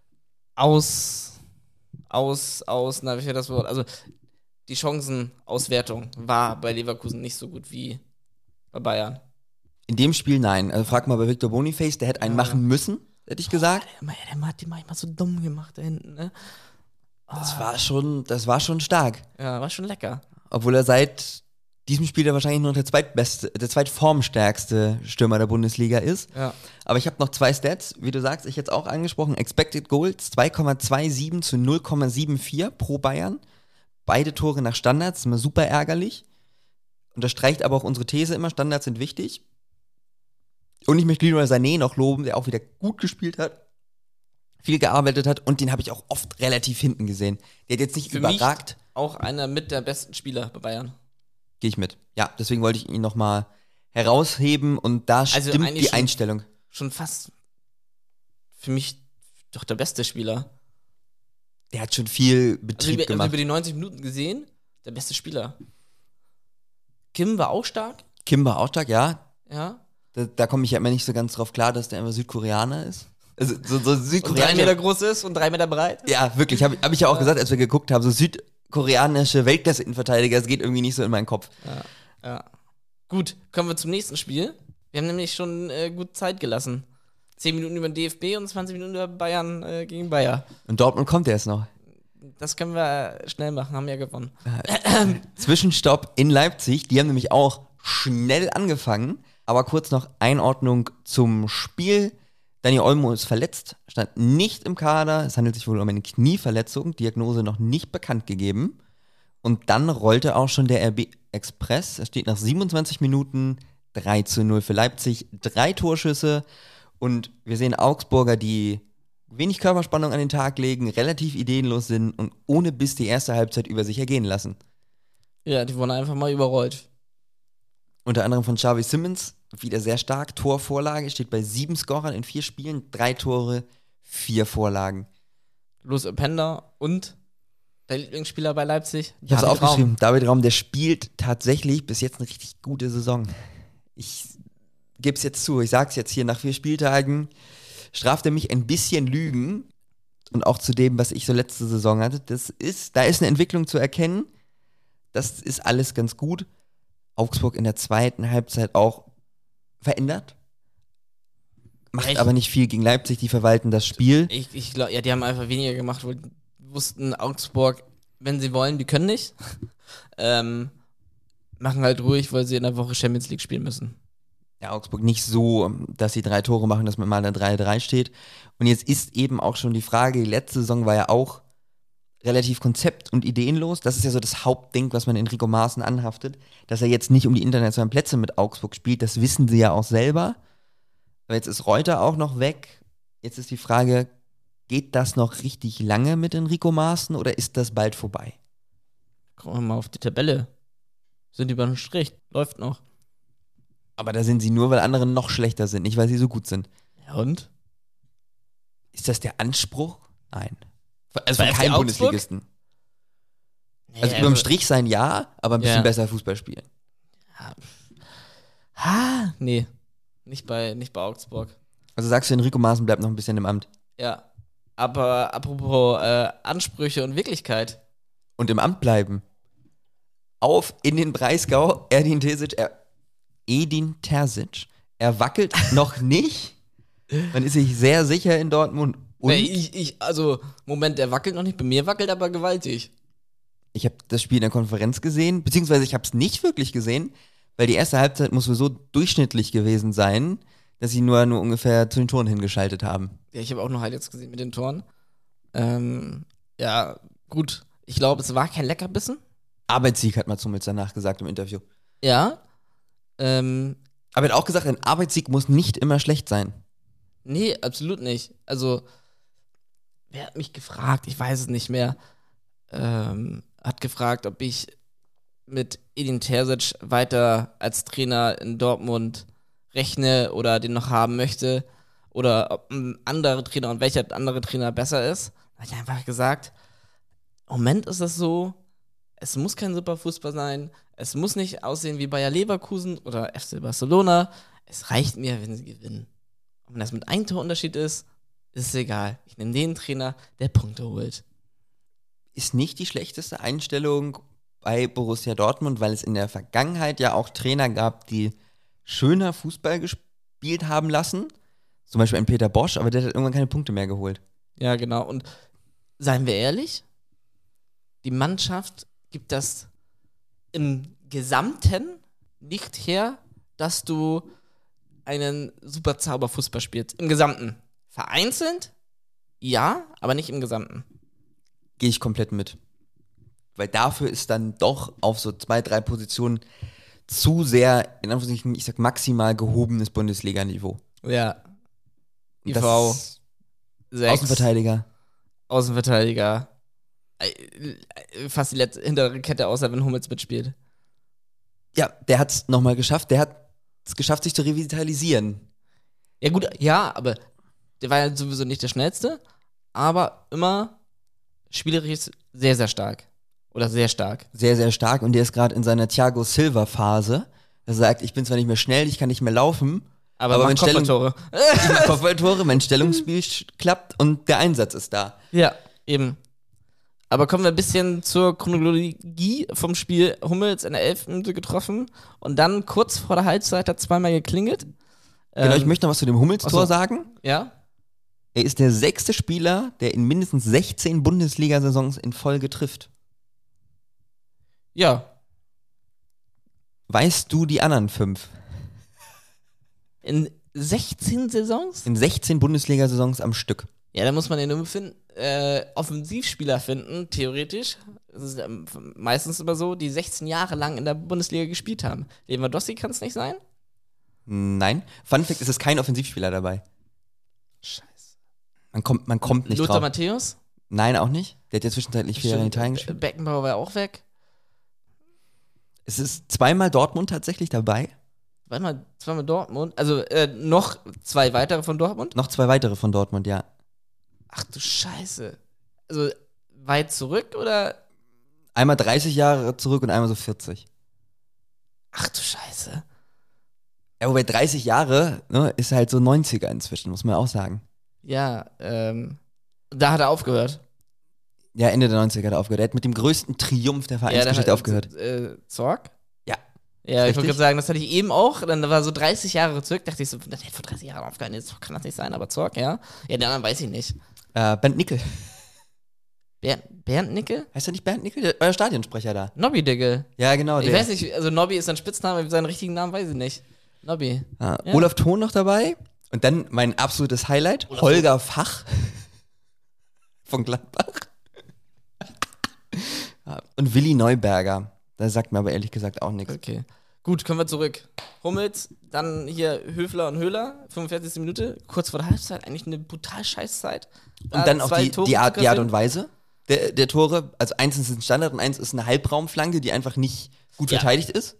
Aus, aus, aus, na, wie wäre das Wort? Also, die Chancenauswertung war bei Leverkusen nicht so gut wie bei Bayern. In dem Spiel nein. Also frag mal bei Victor Boniface, der hätte einen Ja. machen müssen, hätte ich gesagt. Der, der, der hat die manchmal so dumm gemacht da hinten, ne? Das war schon, das war schon stark. Ja, war schon lecker. Obwohl er seit diesem Spiel der wahrscheinlich nur der zweitbeste, der zweitformstärkste Stürmer der Bundesliga ist. Ja. Aber ich habe noch zwei Stats, wie du sagst, ich hätte es auch angesprochen. Expected Goals zwei Komma siebenundzwanzig zu null Komma vierundsiebzig pro Bayern. Beide Tore nach Standards, immer super ärgerlich. Unterstreicht aber auch unsere These immer, Standards sind wichtig. Und ich möchte Leroy Sané noch loben, der auch wieder gut gespielt hat, viel gearbeitet hat und den habe ich auch oft relativ hinten gesehen. Der hat jetzt nicht Für überragt. mich auch einer mit der besten Spieler bei Bayern. Gehe ich mit. Ja, deswegen wollte ich ihn nochmal herausheben und da Also stimmt eigentlich die schon- Einstellung. Schon fast für mich doch der beste Spieler. Der hat schon viel Also Betrieb über, gemacht. über die neunzig Minuten gesehen, der beste Spieler. Kim war auch stark, Kim war auch stark, ja. ja. Da, da komme ich ja immer nicht so ganz drauf klar, dass der immer Südkoreaner ist. Also so, so Und drei Südkoreaner. Meter groß ist und drei Meter breit. Ja, wirklich, habe hab ich ja auch gesagt, als wir geguckt haben, so südkoreanische Weltklasse-Innenverteidiger, das geht irgendwie nicht so in meinen Kopf. Ja, ja. Gut, kommen wir zum nächsten Spiel. Wir haben nämlich schon äh, gut Zeit gelassen. Zehn Minuten über den D F B und zwanzig Minuten über Bayern äh, gegen Bayer. Und Dortmund kommt erst noch. Das können wir äh, schnell machen, haben ja gewonnen. Zwischenstopp in Leipzig, die haben nämlich auch schnell angefangen, aber kurz noch Einordnung zum Spiel. Dani Olmo ist verletzt, stand nicht im Kader, es handelt sich wohl um eine Knieverletzung, Diagnose noch nicht bekannt gegeben. Und dann rollte auch schon der R B Express, es steht nach siebenundzwanzig Minuten drei zu null für Leipzig, drei Torschüsse und wir sehen Augsburger, die wenig Körperspannung an den Tag legen, relativ ideenlos sind und ohne Biss die erste Halbzeit über sich ergehen lassen. Ja, die wurden einfach mal überrollt. Unter anderem von Xavi Simons, wieder sehr stark, Torvorlage, steht bei sieben Scorern in vier Spielen, drei Tore, vier Vorlagen. Louis Openda und der Lieblingsspieler bei Leipzig. Ich habe es David Raum. aufgeschrieben. David Raum, der spielt tatsächlich bis jetzt eine richtig gute Saison. Ich gebe es jetzt zu, ich sage es jetzt hier, nach vier Spieltagen straft er mich ein bisschen Lügen. Und auch zu dem, was ich so letzte Saison hatte. Das ist, da ist eine Entwicklung zu erkennen. Das ist alles ganz gut. Augsburg in der zweiten Halbzeit auch verändert. Macht Echt? aber nicht viel gegen Leipzig, die verwalten das Spiel. Ich, ich glaube, ja, die haben einfach weniger gemacht, weil die wussten, Augsburg, wenn sie wollen, die können nicht. ähm, machen halt ruhig, weil sie in der Woche Champions League spielen müssen. Ja, Augsburg nicht so, dass sie drei Tore machen, dass man mal da drei drei steht. Und jetzt ist eben auch schon die Frage, die letzte Saison war ja auch relativ konzept- und ideenlos. Das ist ja so das Hauptding, was man Enrico Maaßen anhaftet, dass er jetzt nicht um die internationalen Plätze mit Augsburg spielt. Das wissen sie ja auch selber. Aber jetzt ist Reuter auch noch weg. Jetzt ist die Frage, geht das noch richtig lange mit Enrico Maaßen oder ist das bald vorbei? Gucken wir mal auf die Tabelle. Sind über den Strich. Läuft noch. Aber da sind sie nur, weil andere noch schlechter sind, nicht weil sie so gut sind. Ja, und? Ist das der Anspruch? Nein. Also Bei von F C keinem Augsburg? Bundesligisten. Also Ja, überm also- Strich sein ja, aber ein bisschen Ja. besser Fußball spielen. Ha, nee. Nicht bei, nicht bei Augsburg. Also sagst du, Enrico Maaßen bleibt noch ein bisschen im Amt. Ja. Aber apropos äh, Ansprüche und Wirklichkeit. Und im Amt bleiben. Auf in den Breisgau, Edin Terzic, er, Edin Terzic, er wackelt noch nicht. Man ist sich sehr sicher in Dortmund. Und Nee, ich, ich, also, Moment, der wackelt noch nicht. Bei mir wackelt aber gewaltig. ich habe das Spiel in der Konferenz gesehen, beziehungsweise ich habe es nicht wirklich gesehen, weil die erste Halbzeit muss wohl so durchschnittlich gewesen sein, dass sie nur, nur ungefähr zu den Toren hingeschaltet haben. Ja, ich habe auch noch Highlights gesehen mit den Toren. Ähm, ja, gut. Ich glaube, es war kein Leckerbissen. Arbeitssieg hat Mats Hummels danach gesagt im Interview. Ja. Ähm, Aber er hat auch gesagt, ein Arbeitssieg muss nicht immer schlecht sein. nee, absolut nicht. Also, wer hat mich gefragt? Ich weiß es nicht mehr. Ähm, hat gefragt, ob ich mit Edin Terzic weiter als Trainer in Dortmund rechne oder den noch haben möchte oder ob ein anderer Trainer und welcher andere Trainer besser ist. Da habe ich einfach gesagt, im Moment ist es so, es muss kein super Fußball sein, es muss nicht aussehen wie Bayer Leverkusen oder F C Barcelona, es reicht mir, wenn sie gewinnen. Und wenn das mit einem Torunterschied ist, ist es egal. Ich nehme den Trainer, der Punkte holt. Ist nicht die schlechteste Einstellung bei Borussia Dortmund, weil es in der Vergangenheit ja auch Trainer gab, die schöner Fußball gespielt haben lassen. Zum Beispiel ein Peter Bosch, aber der hat irgendwann keine Punkte mehr geholt. Ja, genau. Und seien wir ehrlich, die Mannschaft gibt das im Gesamten nicht her, dass du einen super Zauberfußball spielst. Im Gesamten. Vereinzelt, ja, aber nicht im Gesamten. Gehe ich komplett mit. Weil dafür ist dann doch auf so zwei, drei Positionen zu sehr, in Anführungszeichen, ich sag maximal gehobenes Bundesliga-Niveau. Ja. I Das V, ist sechs, Außenverteidiger. Außenverteidiger. Äh, äh, Fast die letzte hintere Kette, außer wenn Hummels mitspielt. Ja, der hat es nochmal geschafft. Der hat es geschafft, sich zu revitalisieren. Ja, gut, ja, aber der war ja sowieso nicht der Schnellste, aber immer spielerisch sehr, sehr stark. Oder sehr stark. Sehr, sehr stark. Und der ist gerade in seiner Thiago Silva-Phase. Er sagt, ich bin zwar nicht mehr schnell, ich kann nicht mehr laufen, Aber, Aber aber mit Stellung- Kopfballtore. ich mache Kopfballtore, mein Stellungsspiel sch- klappt und der Einsatz ist da. Ja, eben. Aber kommen wir ein bisschen zur Chronologie vom Spiel. Hummels in der elften Minute getroffen und dann kurz vor der Halbzeit hat zweimal geklingelt. Genau, Ähm, ich möchte noch was zu dem Hummels-Tor ach so. sagen. Ja? Er ist der sechste Spieler, der in mindestens sechzehn Bundesliga-Saisons in Folge trifft. Ja. Weißt du die anderen fünf? In sechzehn Saisons? In sechzehn Bundesliga-Saisons am Stück. Ja, da muss man ja nur finden, äh, Offensivspieler finden, theoretisch. Das ist ähm, meistens immer so, die sechzehn Jahre lang in der Bundesliga gespielt haben. Lewandowski kann es nicht sein? Nein. Fun Fact, es ist kein Offensivspieler dabei. Scheiße. Man kommt, man kommt nicht Lothar drauf. Matthäus? Nein, auch nicht. Der hat ja zwischenzeitlich vier Jahre in Italien gespielt. Beckenbauer war ja auch weg. Es ist zweimal Dortmund tatsächlich dabei. Zweimal, zweimal Dortmund. Also äh, noch zwei weitere von Dortmund. Noch zwei weitere von Dortmund, ja. Ach du Scheiße. Also weit zurück oder? Einmal dreißig Jahre zurück und einmal so vierzig. Ach du Scheiße. Ja, wobei dreißig Jahre, ne, ist halt so neunziger inzwischen, muss man auch sagen. Ja, ähm, da hat er aufgehört. Ja, Ende der neunziger hat er aufgehört. Er hat mit dem größten Triumph der Vereinsgeschichte ja, aufgehört. Äh, Zorg? Ja. Ja, ich Richtig? wollte gerade sagen, das hatte ich eben auch. Dann war so dreißig Jahre zurück, dachte ich so, das hätte vor dreißig Jahren aufgehört. Jetzt kann das nicht sein, aber Zorg, ja. Ja, den anderen weiß ich nicht. Äh, Bernd Nickel. Bernd, Bernd Nickel? Heißt er nicht Bernd Nickel? Der, euer Stadionsprecher da. Nobby Dickel. Ja, genau. Ich der. weiß nicht, also Nobby ist sein Spitzname, seinen richtigen Namen weiß ich nicht. Nobby. Ah, Ja. Olaf Thon noch dabei. Und dann mein absolutes Highlight, Olaf Holger Fach von Gladbach. Ja, und Willi Neuberger. Da sagt mir aber ehrlich gesagt auch nichts. Okay. Gut, kommen wir zurück. Hummels, dann hier Höfler und Höhler, fünfundvierzigste Minute, kurz vor der Halbzeit, eigentlich eine brutal scheiß Zeit. Und dann auch die, die, Art, die Art und Weise der, der Tore. Also eins ist ein Standard und eins ist eine Halbraumflanke, die einfach nicht gut Ja. verteidigt ist.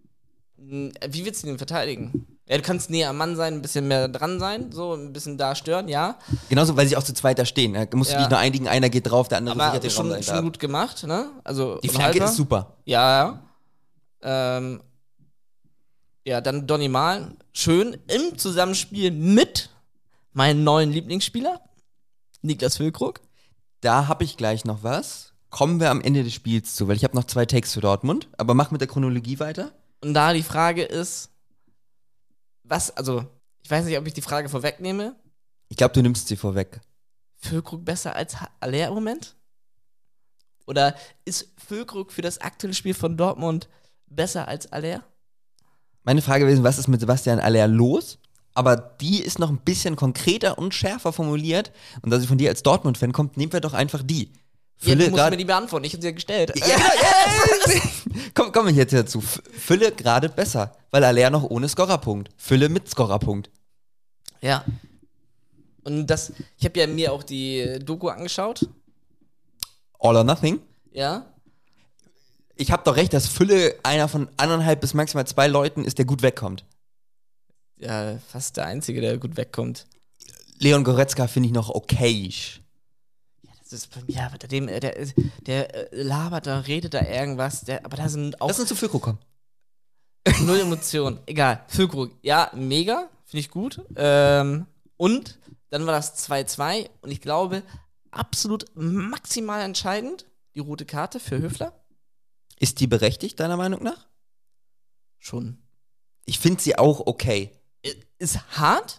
Wie willst du den verteidigen? Ja, du kannst näher am Mann sein, ein bisschen mehr dran sein, so ein bisschen da stören, ja. Genauso, weil sie auch zu zweit da stehen. Da musst du Ja. dich nur einigen, einer geht drauf, der andere Aber sichert den Raum schon, dahinter schon ab. gut gemacht, ne? Also Die und Flanke halber. ist super. Ja, ja. Ähm, ja, dann Donny Mal, schön im Zusammenspiel mit meinem neuen Lieblingsspieler, Niklas Füllkrug. Da habe ich gleich noch was. Kommen wir am Ende des Spiels zu, weil ich habe noch zwei Takes für Dortmund. Aber mach mit der Chronologie weiter. Und da die Frage ist, was, also, ich weiß nicht, ob ich die Frage vorwegnehme. Ich glaube, du nimmst sie vorweg. Füllkrug besser als Aller im Moment? Oder ist Füllkrug für das aktuelle Spiel von Dortmund besser als Aller? Meine Frage gewesen, was ist mit Sebastian Aller los? Aber die ist noch ein bisschen konkreter und schärfer formuliert. Und da sie von dir als Dortmund-Fan kommt, nehmen wir doch einfach die. Ja, Fülle du musst grad- mir die beantworten, ich hab sie ja gestellt. Ja, ja, ja. Komm, komm ich jetzt dazu. F- Fülle gerade besser, weil Aller noch ohne Scorerpunkt. Fülle mit Scorerpunkt. Ja. Und das, ich habe ja mir auch die Doku angeschaut. All or nothing. Ja. Ich habe doch recht, dass Fülle einer von anderthalb bis maximal zwei Leuten ist, der gut wegkommt. Ja, fast der Einzige, der gut wegkommt. Leon Goretzka finde ich noch okayisch. Das ist bei mir, aber dem, der, der, der äh, labert da, redet da irgendwas, der, aber da sind auch Lass uns zu Füllkrug kommen. null Emotionen. Egal, Füllkrug, ja, mega, finde ich gut. Ähm, und dann war das zwei zwei und ich glaube, absolut maximal entscheidend, die rote Karte für Höfler. Ist die berechtigt, deiner Meinung nach? Schon. Ich finde sie auch okay. Ist hart,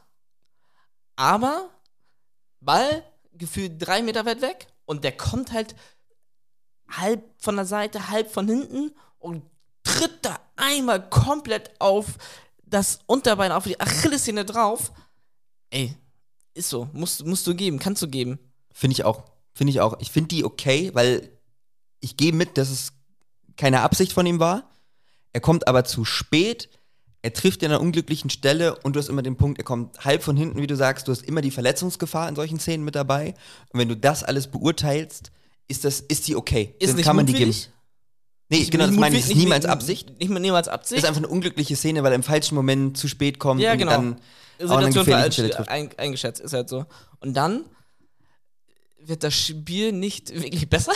aber Ball gefühlt drei Meter weit weg und der kommt halt halb von der Seite, halb von hinten und tritt da einmal komplett auf das Unterbein, auf die Achillessehne drauf. Ey, ist so, musst, musst du geben, kannst du geben. Finde ich auch. Finde ich auch. Ich finde die okay, weil ich gehe mit, dass es keine Absicht von ihm war. Er kommt aber zu spät. Er trifft in einer unglücklichen Stelle und du hast immer den Punkt, er kommt halb von hinten, wie du sagst, du hast immer die Verletzungsgefahr in solchen Szenen mit dabei. Und wenn du das alles beurteilst, ist das, ist die okay. Ist Dann nicht kann man die geben. mutwillig? Nee, Nicht- genau, das nicht meine ich, mutwillig, ist niemals nicht- Absicht. Nicht, niemals Absicht. Ist einfach eine unglückliche Szene, weil er im falschen Moment zu spät kommt Ja, und genau. dann auch an einer Situation gefährlichen falsch Stelle trifft. ein, eingeschätzt, ist halt so. Und dann wird das Spiel nicht wirklich besser,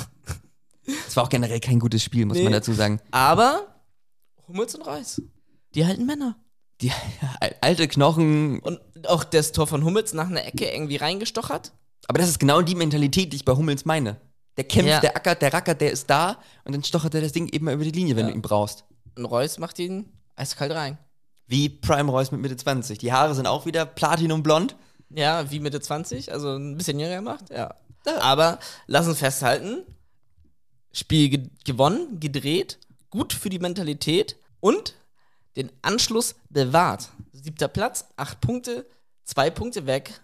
Es war auch generell kein gutes Spiel, muss Nee. man dazu sagen. aber Hummels und Reus, die halten Männer. Die alte Knochen. Und auch das Tor von Hummels nach einer Ecke irgendwie reingestochert. Aber das ist genau die Mentalität, die ich bei Hummels meine. Der kämpft, Ja. der ackert, der rackert, der ist da und dann stochert er das Ding eben mal über die Linie, wenn Ja. du ihn brauchst. Und Reus macht ihn eiskalt rein. Wie Prime Royce mit Mitte zwanzig. Die Haare sind auch wieder platinumblond. Ja, wie Mitte zwanzig, also ein bisschen jünger gemacht, ja. Ja. Aber lass uns festhalten, Spiel ge gewonnen, gedreht, gut für die Mentalität und den Anschluss bewahrt. Siebter Platz, acht Punkte, zwei Punkte weg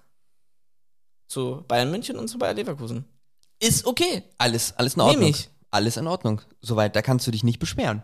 zu Bayern München und zu Bayer Leverkusen. Ist okay. Alles, alles in Ordnung. Nehm ich. Alles in Ordnung. Soweit, da kannst du dich nicht beschweren.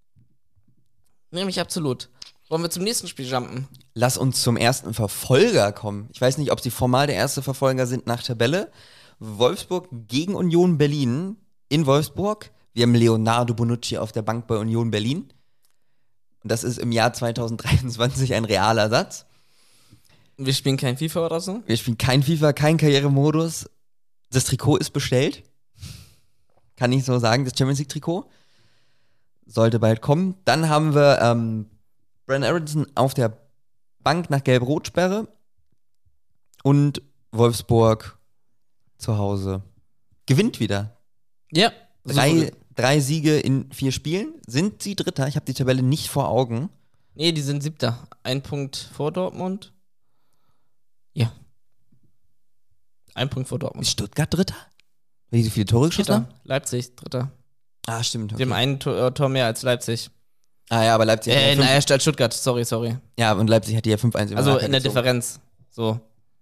Nehme ich absolut. Wollen wir zum nächsten Spiel jumpen? Lass uns zum ersten Verfolger kommen. Ich weiß nicht, ob sie formal der erste Verfolger sind nach Tabelle. Wolfsburg gegen Union Berlin in Wolfsburg. Wir haben Leonardo Bonucci auf der Bank bei Union Berlin. Und das ist im Jahr zwanzig dreiundzwanzig ein realer Satz. Wir spielen kein FIFA oder so? Wir spielen kein FIFA, kein Karrieremodus. Das Trikot ist bestellt. Kann ich so sagen, das Champions League-Trikot. Sollte bald kommen. Dann haben wir ähm, Brandon Aronson auf der Bank nach Gelb-Rot-Sperre. Und Wolfsburg zu Hause gewinnt wieder. Ja. Drei, drei Siege in vier Spielen. Sind sie Dritter? Ich habe die Tabelle nicht vor Augen. Nee, die sind Siebter. Ein Punkt vor Dortmund. Ja. Ein Punkt vor Dortmund. Ist Stuttgart Dritter? Weil die so viele Tore geschossen haben? Leipzig, Dritter. Ah, stimmt. Okay. Die haben ein Tor, Tor mehr als Leipzig. Ah ja, aber Leipzig Äh, hat ja naja, statt Stuttgart, sorry, sorry. Ja, und Leipzig hat die ja fünf eins über Also Hertha in der gezogen. Differenz. So.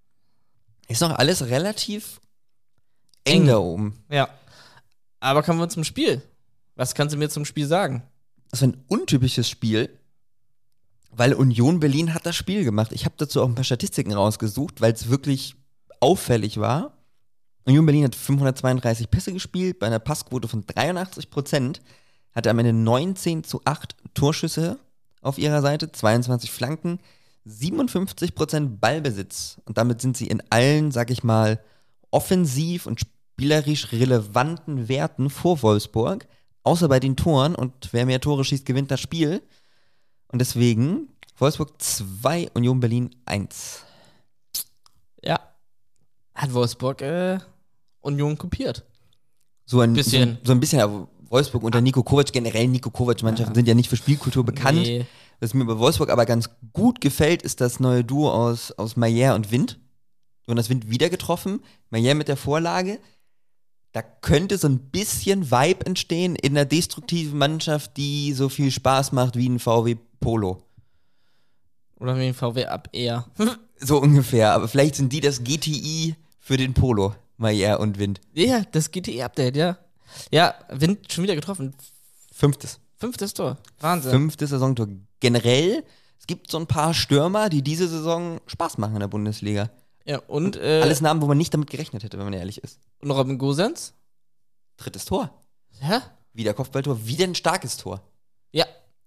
Ist noch alles relativ eng, Eng. da oben. Ja. Aber kommen wir zum Spiel. Was kannst du mir zum Spiel sagen? Das war ein untypisches Spiel, weil Union Berlin hat das Spiel gemacht. Ich habe dazu auch ein paar Statistiken rausgesucht, weil es wirklich auffällig war. Union Berlin hat fünfhundertzweiunddreißig Pässe gespielt, bei einer Passquote von dreiundachtzig Prozent, hatte am Ende neunzehn zu acht Torschüsse auf ihrer Seite, zweiundzwanzig Flanken, siebenundfünfzig Prozent Ballbesitz. Und damit sind sie in allen, sag ich mal, offensiv und spielerisch relevanten Werten vor Wolfsburg, außer bei den Toren. Und wer mehr Tore schießt, gewinnt das Spiel. Und deswegen Wolfsburg zwei, Union Berlin eins. Ja. Hat Wolfsburg äh, Union kopiert. So ein Bisschen. So, so ein bisschen, aber Wolfsburg unter Niko Kovac, generell Niko Kovac-Mannschaften Ja. sind ja nicht für Spielkultur bekannt. Nee. Was mir bei Wolfsburg aber ganz gut gefällt, ist das neue Duo aus, aus Maier und Wind. Jonas Wind wieder getroffen, Maier mit der Vorlage. Da könnte so ein bisschen Vibe entstehen in einer destruktiven Mannschaft, die so viel Spaß macht wie ein V W Polo. Oder wie ein V W ab eher. So ungefähr, aber vielleicht sind die das G T I für den Polo, Maier und Wind. Ja, das G T E-Update, ja. Ja, Wind schon wieder getroffen. Fünftes. Fünftes Tor. Wahnsinn. Fünftes Saisontor. Generell, es gibt so ein paar Stürmer, die diese Saison Spaß machen in der Bundesliga. Ja, und, äh, Alles Namen, wo man nicht damit gerechnet hätte, wenn man ehrlich ist. und Robin Gosens? Drittes Tor. Ja? Wieder Kopfballtor, wieder ein starkes Tor. Ja.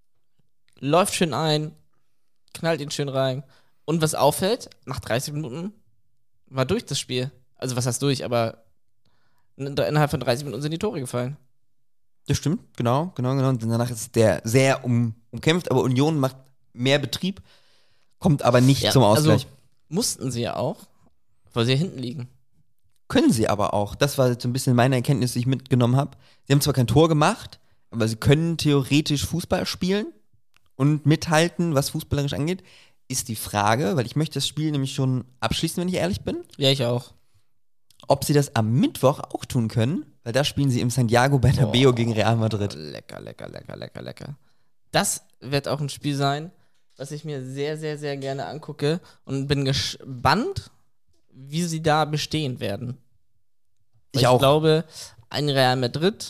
Läuft schön ein, knallt ihn schön rein. Und was auffällt, nach dreißig Minuten war durch das Spiel. Also was heißt durch, aber innerhalb von dreißig Minuten sind die Tore gefallen. Das stimmt, genau, genau, genau. Und danach ist der sehr um, umkämpft, aber Union macht mehr Betrieb, kommt aber nicht Ja, zum Ausgleich. Also mussten sie ja auch, weil sie ja hinten liegen. Können sie aber auch. Das war so ein bisschen meine Erkenntnis, die ich mitgenommen habe. Sie haben zwar kein Tor gemacht, aber sie können theoretisch Fußball spielen und mithalten, was fußballerisch angeht. Ist die Frage, weil ich möchte das Spiel nämlich schon abschließen, wenn ich ehrlich bin, Ja, ich auch. ob sie das am Mittwoch auch tun können, weil da spielen sie im Santiago Bernabéu gegen Real Madrid. Lecker, lecker, lecker, lecker, lecker. Das wird auch ein Spiel sein, was ich mir sehr, sehr, sehr gerne angucke und bin gespannt, wie sie da bestehen werden. Weil Ich auch. Ich glaube, ein Real Madrid,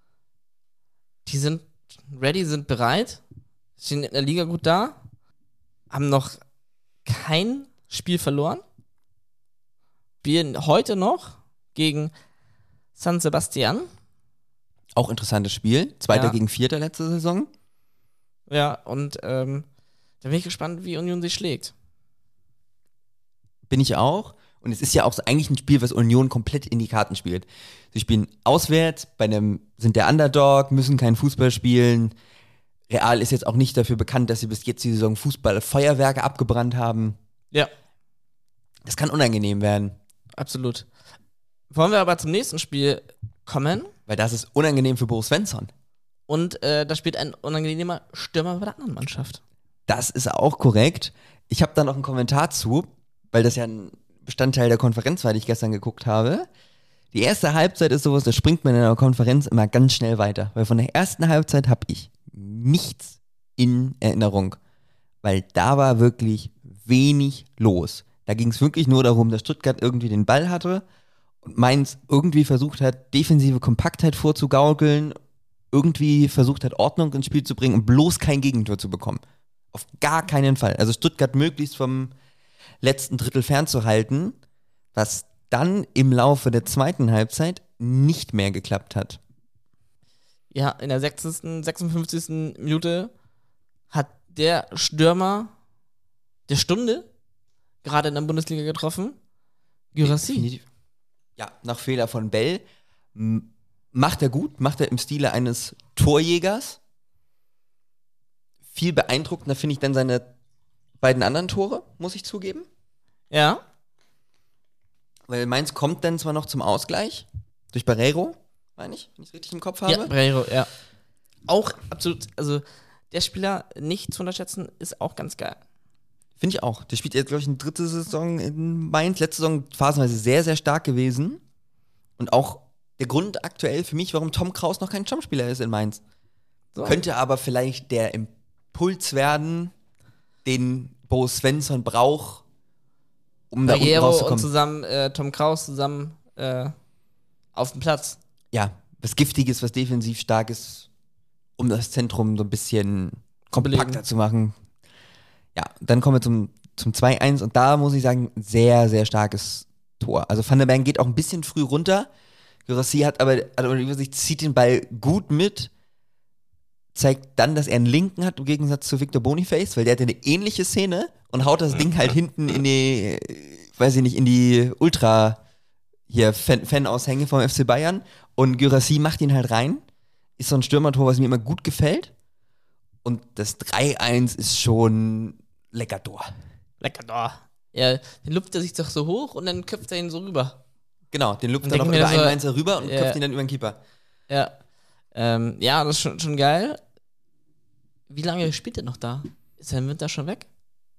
die sind ready, sind bereit, stehen in der Liga gut da, haben noch kein Spiel verloren, spielen heute noch gegen San Sebastian. Auch interessantes Spiel. Zweiter Ja. gegen Vierter letzte Saison. Ja, und ähm, da bin ich gespannt, wie Union sich schlägt. Bin ich auch. Und es ist ja auch so eigentlich ein Spiel, was Union komplett in die Karten spielt. Sie spielen auswärts, bei einem sind der Underdog, müssen keinen Fußball spielen. Real ist jetzt auch nicht dafür bekannt, dass sie bis jetzt die Saison Fußball-Feuerwerke abgebrannt haben. Ja, Das kann unangenehm werden, absolut. Wollen wir aber zum nächsten Spiel kommen? weil das ist unangenehm für Boris Svensson. Und äh, da spielt ein unangenehmer Stürmer bei der anderen Mannschaft. Das ist auch korrekt. Ich habe da noch einen Kommentar zu, weil das ja ein Bestandteil der Konferenz war, die ich gestern geguckt habe. Die erste Halbzeit ist sowas, da springt man in einer Konferenz immer ganz schnell weiter. Weil von der ersten Halbzeit habe ich nichts in Erinnerung. Weil da war wirklich wenig los. Da ging es wirklich nur darum, dass Stuttgart irgendwie den Ball hatte und Mainz irgendwie versucht hat, defensive Kompaktheit vorzugaukeln, irgendwie versucht hat, Ordnung ins Spiel zu bringen und bloß kein Gegentor zu bekommen. Auf gar keinen Fall. Also Stuttgart möglichst vom letzten Drittel fernzuhalten, was dann im Laufe der zweiten Halbzeit nicht mehr geklappt hat. Ja, in der sechzigsten, sechsundfünfzigsten Minute hat der Stürmer der Stunde gerade in der Bundesliga getroffen. Gyrassi. Definitiv. Ja, nach Fehler von Bell. M- macht er gut, macht er im Stile eines Torjägers. Viel beeindruckender finde ich dann seine beiden anderen Tore, muss ich zugeben. Ja. Weil Mainz kommt dann zwar noch zum Ausgleich, durch Barreiro, meine ich, wenn ich es richtig im Kopf habe. Ja, Barreiro, ja. Auch absolut, also der Spieler nicht zu unterschätzen, ist auch ganz geil. Finde ich auch. Der spielt jetzt, glaube ich, eine dritte Saison in Mainz. Letzte Saison phasenweise sehr, sehr stark gewesen. Und auch der Grund aktuell für mich, warum Tom Kraus noch kein Stammspieler ist in Mainz. So. Könnte aber vielleicht der Impuls werden, den Bo Svensson braucht, um da unten Barreiro und rauszukommen. zusammen, äh, Tom Kraus zusammen äh, auf dem Platz. Ja, was Giftiges, was defensiv stark ist, um das Zentrum so ein bisschen kompakter belegen. zu machen. Ja, dann kommen wir zum, zum zwei eins und da muss ich sagen, sehr, sehr starkes Tor. Also Van der Bergen geht auch ein bisschen früh runter. Guirassy hat aber, hat aber die Übersicht, zieht den Ball gut mit, zeigt dann, dass er einen Linken hat, im Gegensatz zu Victor Boniface, weil der hat eine ähnliche Szene und haut das Ding halt hinten in die, weiß ich nicht, in die Ultra hier Fan- Fan-Aushänge vom F C Bayern und Guirassy macht ihn halt rein. Ist so ein Stürmertor, was mir immer gut gefällt. Und das drei eins ist schon lecker Tor. Lecker da. Ja, dann lupft er sich doch so hoch und dann köpft er ihn so rüber. Genau, den lupft Und er noch denk mir über so, einen Mainzer rüber und ja. köpft ihn dann über den Keeper. Ja. Ähm, ja, das ist schon, schon geil. Wie lange spielt er noch da? Ist er im Winter schon weg?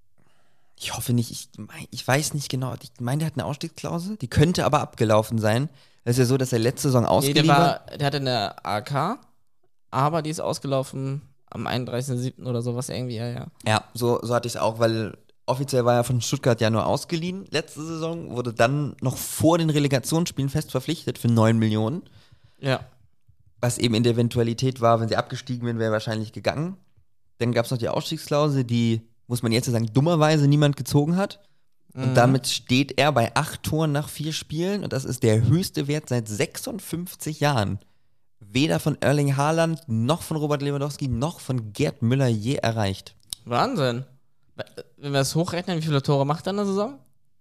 Ich hoffe nicht, ich, mein, ich weiß nicht genau. Ich meine, der hat eine Ausstiegsklausel, die könnte aber abgelaufen sein. Es ist ja so, dass er letzte Saison Nee, ausgeliehen der, war. war, der hatte eine A K, aber die ist ausgelaufen am einunddreißigsten siebten oder sowas irgendwie, ja, ja. Ja, so, so hatte ich es auch, weil offiziell war er von Stuttgart ja nur ausgeliehen letzte Saison, wurde dann noch vor den Relegationsspielen fest verpflichtet für neun Millionen. Ja. Was eben in der Eventualität war, wenn sie abgestiegen wären, wäre er wahrscheinlich gegangen. Dann gab es noch die Ausstiegsklausel, die, muss man jetzt sagen, dummerweise niemand gezogen hat. Und Mhm. damit steht er bei acht Toren nach vier Spielen und das ist der höchste Wert seit sechsundfünfzig Jahren. Weder von Erling Haaland, noch von Robert Lewandowski, noch von Gerd Müller je erreicht. Wahnsinn. Wenn wir das hochrechnen, wie viele Tore macht er in der Saison?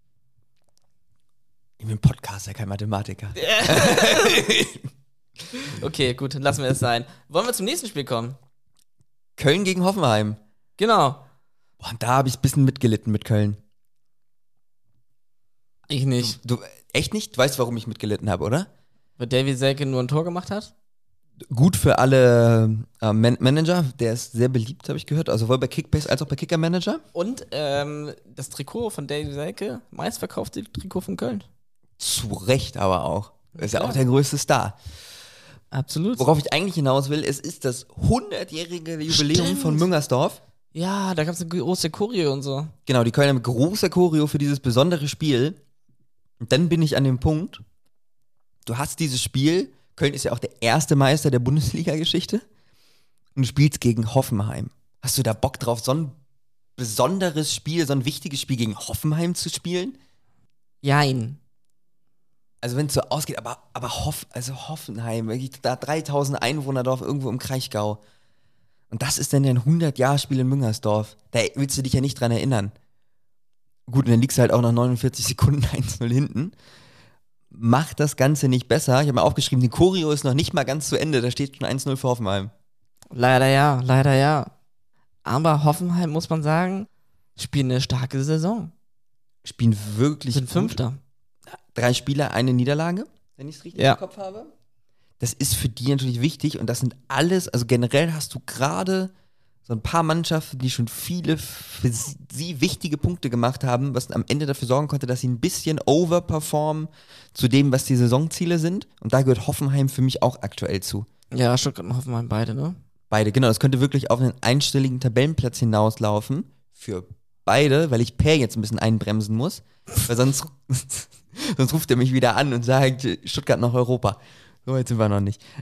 Ich bin Podcaster, kein Mathematiker. Okay, gut, dann lassen wir es sein. Wollen wir zum nächsten Spiel kommen? Köln gegen Hoffenheim. Genau. Boah, da habe ich ein bisschen mitgelitten mit Köln. Ich nicht. Du, echt nicht? Du weißt, warum ich mitgelitten habe, oder? Weil Davy Selke nur ein Tor gemacht hat? Gut für alle äh, Man- Manager. Der ist sehr beliebt, habe ich gehört. Also sowohl bei Kickbase als auch bei Kicker Manager. Und ähm, das Trikot von Davy Selke, meistverkaufte Trikot von Köln. Zu Recht aber auch. Ist ja Ja. auch der größte Star. Absolut. Worauf ich eigentlich hinaus will, es ist das hundertjährige Jubiläum Stimmt. von Müngersdorf. Ja, da gab es eine große Choreo und so. Genau, die Kölner mit großer Choreo für dieses besondere Spiel. Und dann bin ich an dem Punkt, du hast dieses Spiel, Köln ist ja auch der erste Meister der Bundesliga-Geschichte, und du spielst gegen Hoffenheim. Hast du da Bock drauf, so ein besonderes Spiel, so ein wichtiges Spiel gegen Hoffenheim zu spielen? Jein. Also wenn es so ausgeht, aber, aber Hoff, also Hoffenheim, wirklich da dreitausend Einwohnerdorf irgendwo im Kraichgau. Und das ist dann ein hundert-Jahr-Spiel in Müngersdorf. Da willst du dich ja nicht dran erinnern. Gut, und dann liegst du halt auch nach neunundvierzig Sekunden eins null hinten. Macht das Ganze nicht besser. Ich habe mal aufgeschrieben, die Choreo ist noch nicht mal ganz zu Ende. Da steht schon eins null für Hoffenheim. Leider ja, leider ja. Aber Hoffenheim, muss man sagen, spielen eine starke Saison. Spielen wirklich Sind gut. Fünfter. Drei Spiele, eine Niederlage, wenn ich es richtig Ja. im Kopf habe. Das ist für die natürlich wichtig und das sind alles, also generell hast du gerade so ein paar Mannschaften, die schon viele für sie wichtige Punkte gemacht haben, was am Ende dafür sorgen konnte, dass sie ein bisschen overperformen zu dem, was die Saisonziele sind. Und da gehört Hoffenheim für mich auch aktuell zu. Ja, Stuttgart und Hoffenheim beide, ne? Beide, genau. Das könnte wirklich auf einen einstelligen Tabellenplatz hinauslaufen. Für beide, weil ich Per jetzt ein bisschen einbremsen muss. Weil sonst, sonst ruft er mich wieder an und sagt, Stuttgart nach Europa. So weit sind wir noch nicht.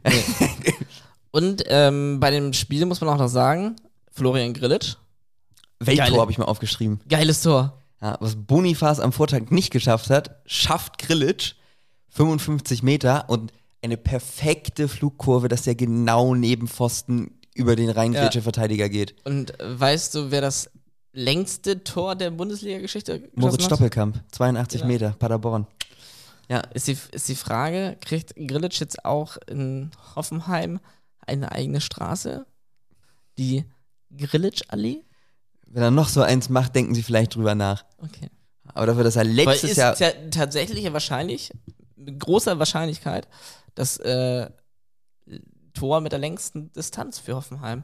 Und ähm, bei dem Spiel muss man auch noch sagen, Florian Grillitsch, Welttor Geile. habe ich mir aufgeschrieben. geiles Tor. Ja, was Boniface am Vortag nicht geschafft hat, schafft Grillitsch fünfundfünfzig Meter und eine perfekte Flugkurve, dass der genau neben Pfosten über den Rheingrätsche-Verteidiger geht. Und äh, weißt du, wer das längste Tor der Bundesliga-Geschichte geschossen Moritz hat? Stoppelkamp, zweiundachtzig Ja. Meter, Paderborn. Ja. Ist die, ist die Frage, kriegt Grillitsch jetzt auch in Hoffenheim eine eigene Straße? Die Grillitsch-Allee? Wenn er noch so eins macht, denken sie vielleicht drüber nach. Okay. Aber dafür, dass er letztes Weil ist Jahr... ja tatsächlich wahrscheinlich, mit großer Wahrscheinlichkeit, das äh, Tor mit der längsten Distanz für Hoffenheim.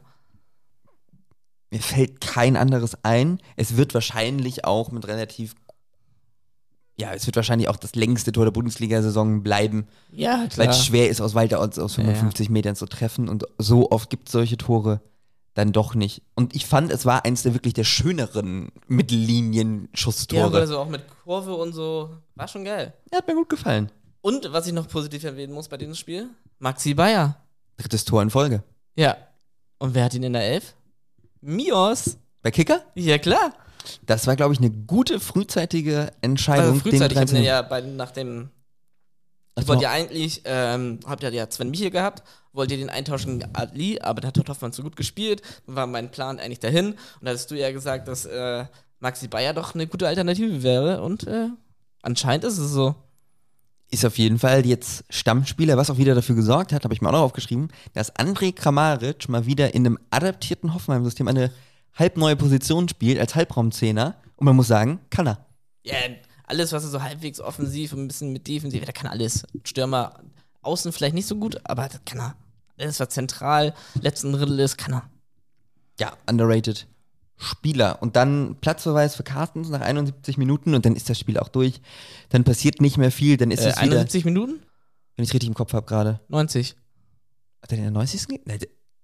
Mir fällt kein anderes ein. Es wird wahrscheinlich auch mit relativ... Ja, es wird wahrscheinlich auch das längste Tor der Bundesliga-Saison bleiben. Ja, Weil es schwer ist, aus weiter aus, aus fünfundfünfzig ja, ja. Metern zu treffen. Und so oft gibt es solche Tore dann doch nicht. Und ich fand, es war eins der wirklich der schöneren Mittellinien-Schusstore. Ja, also auch mit Kurve und so. War schon geil. Ja, hat mir gut gefallen. Und was ich noch positiv erwähnen muss bei diesem Spiel, Maxi Bayer. Drittes Tor in Folge. Ja. Und wer hat ihn in der Elf? Mios. Bei Kicker? Ja, klar. Das war, glaube ich, eine gute frühzeitige Entscheidung. Also frühzeitig den habt ihr ja bei, nach dem Ach, wollt ihr eigentlich, ähm, habt ihr ja Sven Michel gehabt, wollt ihr den eintauschen gegen Ali, aber da hat Hoffmann so gut gespielt, war mein Plan eigentlich dahin. Und da hattest du ja gesagt, dass äh, Maxi Bayer doch eine gute Alternative wäre und äh, anscheinend ist es so. Ist auf jeden Fall jetzt Stammspieler, was auch wieder dafür gesorgt hat, habe ich mir auch noch aufgeschrieben, dass Andrej Kramaric mal wieder in einem adaptierten Hoffenheim-System eine halbneue Position spielt, als Halbraumzehner. Und man muss sagen, kann er. Ja, alles, was er so halbwegs offensiv und ein bisschen mit defensiv, der kann alles. Stürmer außen vielleicht nicht so gut, aber das kann er. Alles, was zentral, letzten Drittel ist, kann er. Ja, underrated Spieler. Und dann Platzverweis für Carstens nach einundsiebzig Minuten und dann ist das Spiel auch durch. Dann passiert nicht mehr viel, dann ist äh, es wieder... einundsiebzig Minuten? Wenn ich es richtig im Kopf habe gerade. neunzig. Hat er den in der neunzigsten Nein,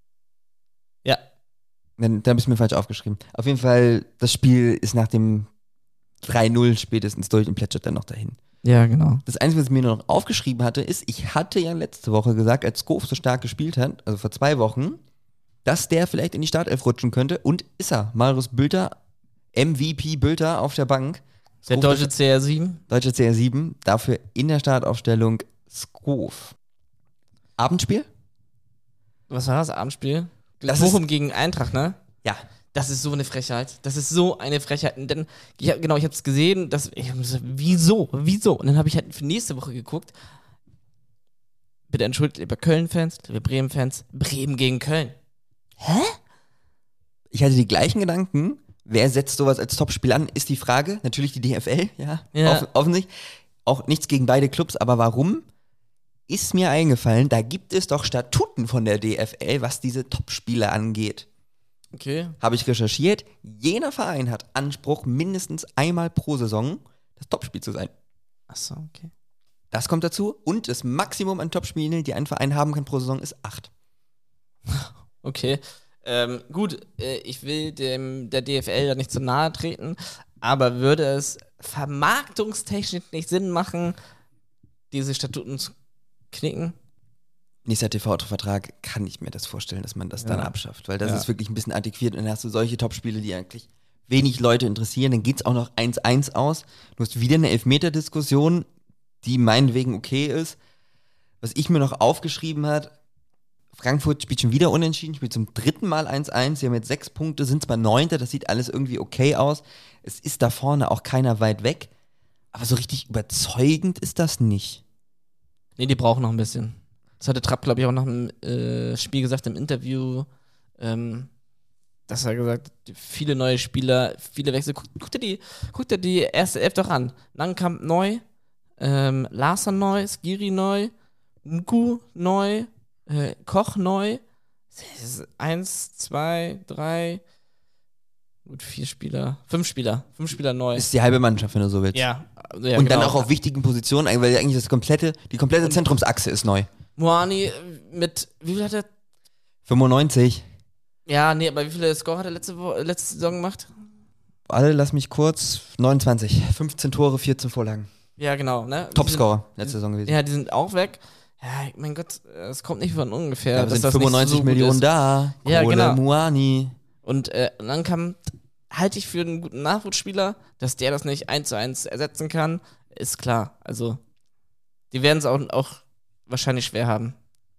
ja. Dann, dann habe ich es mir falsch aufgeschrieben. Auf jeden Fall, das Spiel ist nach dem drei null spätestens durch und plätschert dann noch dahin. Ja, genau. Das Einzige, was ich mir nur noch aufgeschrieben hatte, ist, ich hatte ja letzte Woche gesagt, als Skov so stark gespielt hat, also vor zwei Wochen, dass der vielleicht in die Startelf rutschen könnte. Und ist er. Marius Bülter, M V P Bülter auf der Bank. Der Skov, deutsche C R sieben. Deutsche C R sieben. Dafür in der Startaufstellung Skov. Abendspiel? Was war das Abendspiel? Das Bochum ist, gegen Eintracht, ne? Ja. Das ist so eine Frechheit. Das ist so eine Frechheit. Und dann, ja, genau, ich habe es gesehen, dass, ich hab gesagt, wieso? Wieso? Und dann habe ich halt für nächste Woche geguckt. Bitte entschuldigt, lieber Köln-Fans, liebe Bremen-Fans, Bremen gegen Köln. Hä? Ich hatte die gleichen Gedanken. Wer setzt sowas als Topspiel an, ist die Frage. Natürlich die D F L, ja. ja. Offen, offensichtlich. Auch nichts gegen beide Clubs, aber warum? Ist mir eingefallen, da gibt es doch Statuten von der D F L, was diese Topspiele angeht. Okay. Habe ich recherchiert. Jener Verein hat Anspruch, mindestens einmal pro Saison das Topspiel zu sein. Achso, okay. Das kommt dazu. Und das Maximum an Topspielen, die ein Verein haben kann pro Saison, ist acht. Okay. Ähm, gut, äh, ich will dem der D F L da nicht zu nahe treten, aber würde es vermarktungstechnisch nicht Sinn machen, diese Statuten zu knicken? Nächster T V-Vertrag kann ich mir das vorstellen, dass man das Ja. dann abschafft, weil das Ja. ist wirklich ein bisschen antiquiert und dann hast du solche Topspiele, die eigentlich wenig Leute interessieren, dann geht's auch noch eins eins aus. Du hast wieder eine Elfmeter-Diskussion, die meinetwegen okay ist. Was ich mir noch aufgeschrieben hat, Frankfurt spielt schon wieder unentschieden, spielt zum dritten Mal eins eins, sie haben jetzt sechs Punkte, sind zwar Neunter, das sieht alles irgendwie okay aus. Es ist da vorne auch keiner weit weg, aber so richtig überzeugend ist das nicht. Nee, die brauchen noch ein bisschen. Das hatte Trapp, glaube ich, auch nach dem äh, Spiel gesagt im Interview, ähm, dass er gesagt hat, viele neue Spieler, viele Wechsel. Guck, guck, dir, die, guck dir die erste Elf doch an. Langkamp neu, ähm, Larsen neu, Skiri neu, Nku neu, äh, Koch neu. Das ist eins, zwei, drei, gut, vier Spieler, fünf Spieler, fünf Spieler neu. Ist die halbe Mannschaft, wenn du so willst. Ja. ja und genau. dann auch auf wichtigen Positionen, weil eigentlich das komplette, die komplette Und- Zentrumsachse ist neu. Moani mit, wie viel hat er? fünfundneunzig. Ja, nee, aber wie viele Score hat er letzte, Wo- letzte Saison gemacht? Alle, lass mich kurz, neunundzwanzig. fünfzehn Tore, vierzehn Vorlagen. Ja, genau, ne? Die Topscorer letzte Saison sind, gewesen. ja, die sind auch weg. Ja, mein Gott, es kommt nicht von ungefähr. Ja, dass sind das nicht fünfundneunzig so gut Millionen ist. da. Ja, Kohle, genau. Muani. Und, äh, und dann kam, halte ich für einen guten Nachwuchsspieler, dass der das nicht eins zu eins ersetzen kann, ist klar. Also, die werden es auch, auch wahrscheinlich schwer haben.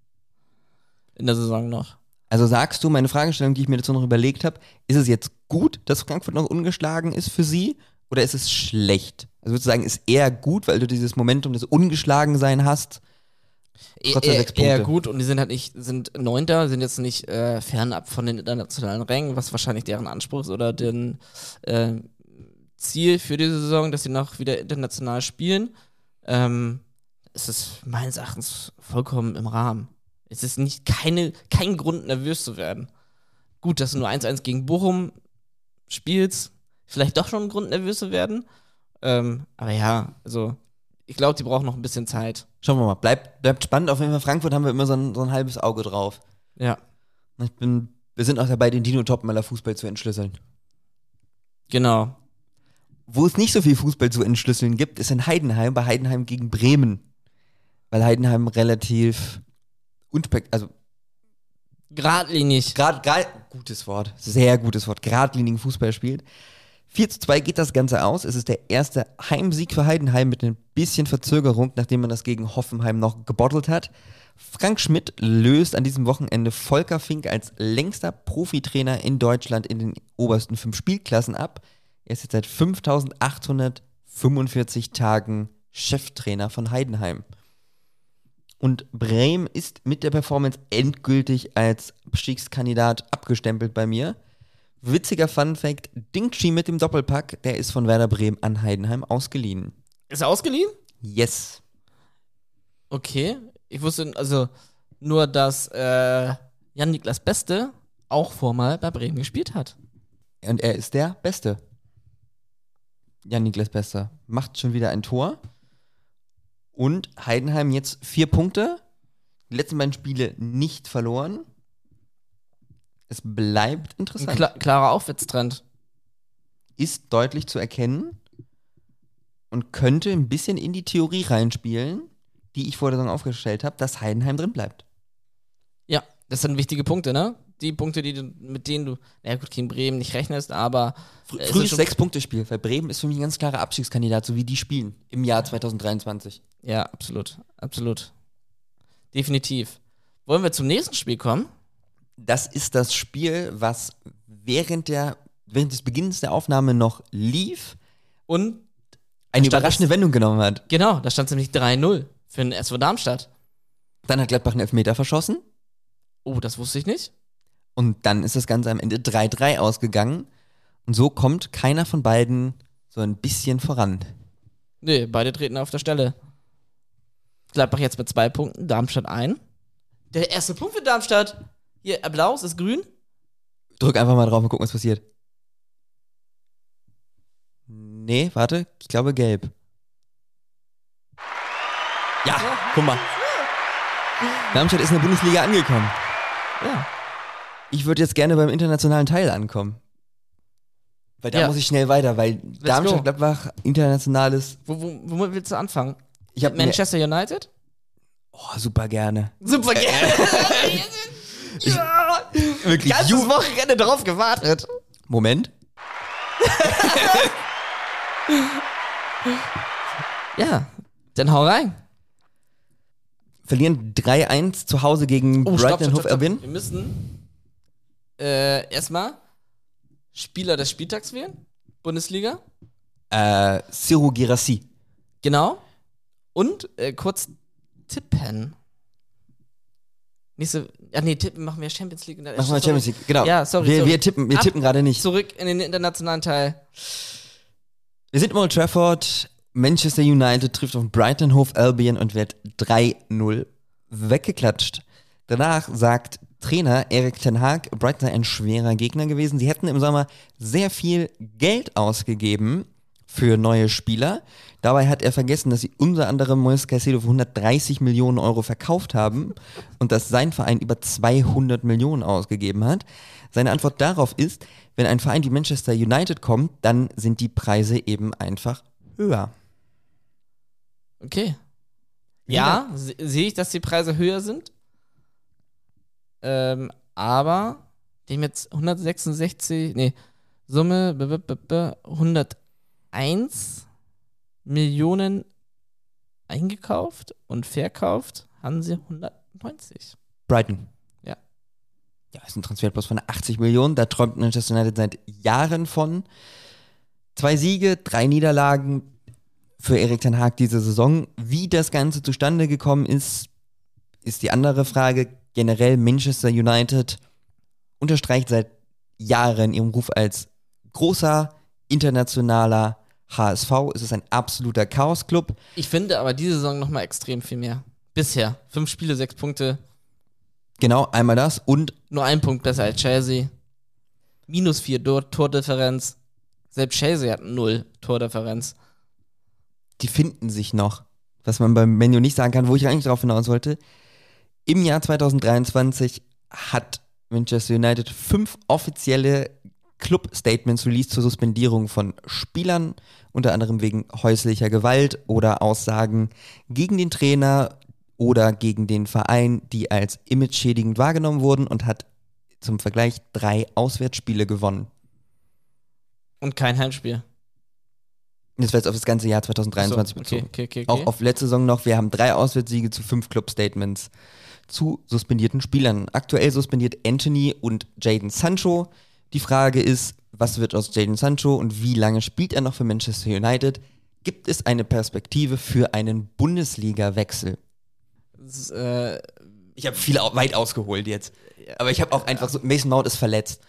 In der Saison noch. Also sagst du, meine Fragestellung, die ich mir dazu noch überlegt habe, ist es jetzt gut, dass Frankfurt noch ungeschlagen ist für sie oder ist es schlecht, Also würdest du sagen, ist eher gut, weil du dieses Momentum des Ungeschlagensein hast? Trotz der eher, sechs Punkte. eher gut und die sind halt nicht, sind Neunter, sind jetzt nicht äh, fernab von den internationalen Rängen, was wahrscheinlich deren Anspruch ist oder den äh, Ziel für diese Saison, dass sie noch wieder international spielen. Ähm, es ist meines Erachtens vollkommen im Rahmen. Es ist nicht keine, kein Grund, nervös zu werden. Gut, dass du nur eins eins gegen Bochum spielst, vielleicht doch schon ein Grund, nervös zu werden. Ähm, aber ja, also ich glaube, die brauchen noch ein bisschen Zeit. Schauen wir mal, bleibt, bleibt spannend. Auf jeden Fall Frankfurt haben wir immer so ein, so ein halbes Auge drauf. Ja. Ich bin, wir sind auch dabei, den Dino-Topmöller Fußball zu entschlüsseln. Genau. Wo es nicht so viel Fußball zu entschlüsseln gibt, ist in Heidenheim, bei Heidenheim gegen Bremen. Weil Heidenheim relativ unspek- also Geradlinig. Grad, grad, gutes Wort, sehr gutes Wort, geradlinigen Fußball spielt. vier zu zwei geht das Ganze aus. Es ist der erste Heimsieg für Heidenheim mit ein bisschen Verzögerung, nachdem man das gegen Hoffenheim noch gebottelt hat. Frank Schmidt löst an diesem Wochenende Volker Fink als längster Profitrainer in Deutschland in den obersten fünf Spielklassen ab. Er ist jetzt seit fünftausendachthundertfünfundvierzig Tagen Cheftrainer von Heidenheim. Und Bremen ist mit der Performance endgültig als Abstiegskandidat abgestempelt bei mir. Witziger Funfact, Dingchi mit dem Doppelpack, der ist von Werder Bremen an Heidenheim ausgeliehen. Ist er ausgeliehen? Yes. Okay. Ich wusste also nur, dass äh, Jan-Niklas Beste auch vormal bei Bremen gespielt hat. Und er ist der Beste. Jan-Niklas Beste macht schon wieder ein Tor. Und Heidenheim jetzt vier Punkte. Die letzten beiden Spiele nicht verloren. Es bleibt Ein interessant. kla- klarer Aufwärtstrend. Ist deutlich zu erkennen und könnte ein bisschen in die Theorie reinspielen, die ich vor der Saison aufgestellt habe, dass Heidenheim drin bleibt. Ja, das sind wichtige Punkte, ne? Die Punkte, die du, mit denen du, na gut, gegen Bremen nicht rechnest, aber Fr äh, es frühes ist schon- Sechs-Punkte-Spiel, weil Bremen ist für mich ein ganz klarer Abstiegskandidat, so wie die spielen im Jahr zwanzig dreiundzwanzig. Ja, absolut, absolut. Definitiv. Wollen wir zum nächsten Spiel kommen? Das ist das Spiel, was während, der, während des Beginns der Aufnahme noch lief, Und eine Stand überraschende es- Wendung genommen hat. genau, da stand es nämlich drei null für den S V Darmstadt. Dann hat Gladbach einen Elfmeter verschossen Oh, das wusste ich nicht. und dann ist das Ganze am Ende drei drei ausgegangen. Und so kommt keiner von beiden so ein bisschen voran. Nee, beide treten auf der Stelle. Gladbach jetzt mit zwei Punkten, Darmstadt ein. Der erste Punkt für Darmstadt. Hier, Applaus, ist grün. Drück einfach mal drauf und guck, was passiert. Nee, warte, ich glaube gelb. Ja, guck mal. Darmstadt ist in der Bundesliga angekommen. Ja. Ich würde jetzt gerne beim internationalen Teil ankommen. Weil da Ja. muss ich schnell weiter, weil go. Darmstadt, Gladbach, internationales. Wo, wo, womit willst du anfangen? Ich habe Manchester United? Oh, super gerne. Super gerne. ja. Wirklich. Ganzes Ju- Wochenende drauf gewartet. Moment. Ja, dann hau rein. Verlieren drei eins zu Hause gegen Brighton and Hove Albion. Wir müssen äh, erstmal Spieler des Spieltags wählen. Bundesliga. Äh, Ciro Girassi. Genau. Und äh, kurz tippen. Nächste, ja nee, tippen machen wir Champions League. Machen wir Champions League, genau. Ja, sorry, Wir, sorry. wir tippen, wir Ab- tippen gerade nicht. Zurück in den internationalen Teil. Wir sind im Old Trafford. Manchester United trifft auf Brighton and Hove Albion und wird drei null weggeklatscht. Danach sagt Trainer Erik ten Hag, Brighton sei ein schwerer Gegner gewesen. Sie hätten im Sommer sehr viel Geld ausgegeben für neue Spieler. Dabei hat er vergessen, dass sie unter anderem Moise Caicedo für hundertdreißig Millionen Euro verkauft haben und dass sein Verein über zweihundert Millionen ausgegeben hat. Seine Antwort darauf ist, wenn ein Verein wie Manchester United kommt, dann sind die Preise eben einfach höher. Okay. Ja, se- sehe ich, dass die Preise höher sind. Ähm, aber die haben jetzt hundertsechsundsechzig, nee, Summe b- b- b- b- hunderteins Millionen eingekauft und verkauft haben sie hundertneunzig. Brighton. Ja. Ja, ist ein Transferplus von achtzig Millionen. Da träumt Manchester United seit Jahren von. Zwei Siege, drei Niederlagen. für Erik ten Hag diese Saison. Wie das Ganze zustande gekommen ist, ist die andere Frage. Generell Manchester United unterstreicht seit Jahren ihren Ruf als großer, internationaler H S V. Es ist ein absoluter Chaos-Club. Ich finde aber diese Saison nochmal extrem viel mehr. Bisher. Fünf Spiele, sechs Punkte. Genau, einmal das und Nur ein Punkt besser als Chelsea. Minus vier Tor- Tordifferenz. Selbst Chelsea hat null Tordifferenz. die finden sich noch. Was man beim Menu nicht sagen kann, wo ich eigentlich drauf hinaus wollte. Im Jahr zwanzig dreiundzwanzig hat Manchester United fünf offizielle Club-Statements released zur Suspendierung von Spielern, unter anderem wegen häuslicher Gewalt oder Aussagen gegen den Trainer oder gegen den Verein, die als imageschädigend wahrgenommen wurden, und hat zum Vergleich drei Auswärtsspiele gewonnen. Und kein Heimspiel. Das war jetzt auf das ganze Jahr zwanzig dreiundzwanzig So, bezogen. okay, okay, okay, Auch okay. auf letzte Saison noch. Wir haben drei Auswärtssiege zu fünf Club-Statements zu suspendierten Spielern. Aktuell suspendiert Anthony und Jadon Sancho. Die Frage ist, was wird aus Jadon Sancho und wie lange spielt er noch für Manchester United? Gibt es eine Perspektive für einen Bundesliga-Wechsel? Das ist, äh, Ich habe viel au- weit ausgeholt jetzt. Aber ich habe auch einfach so, Mason Mount ist verletzt.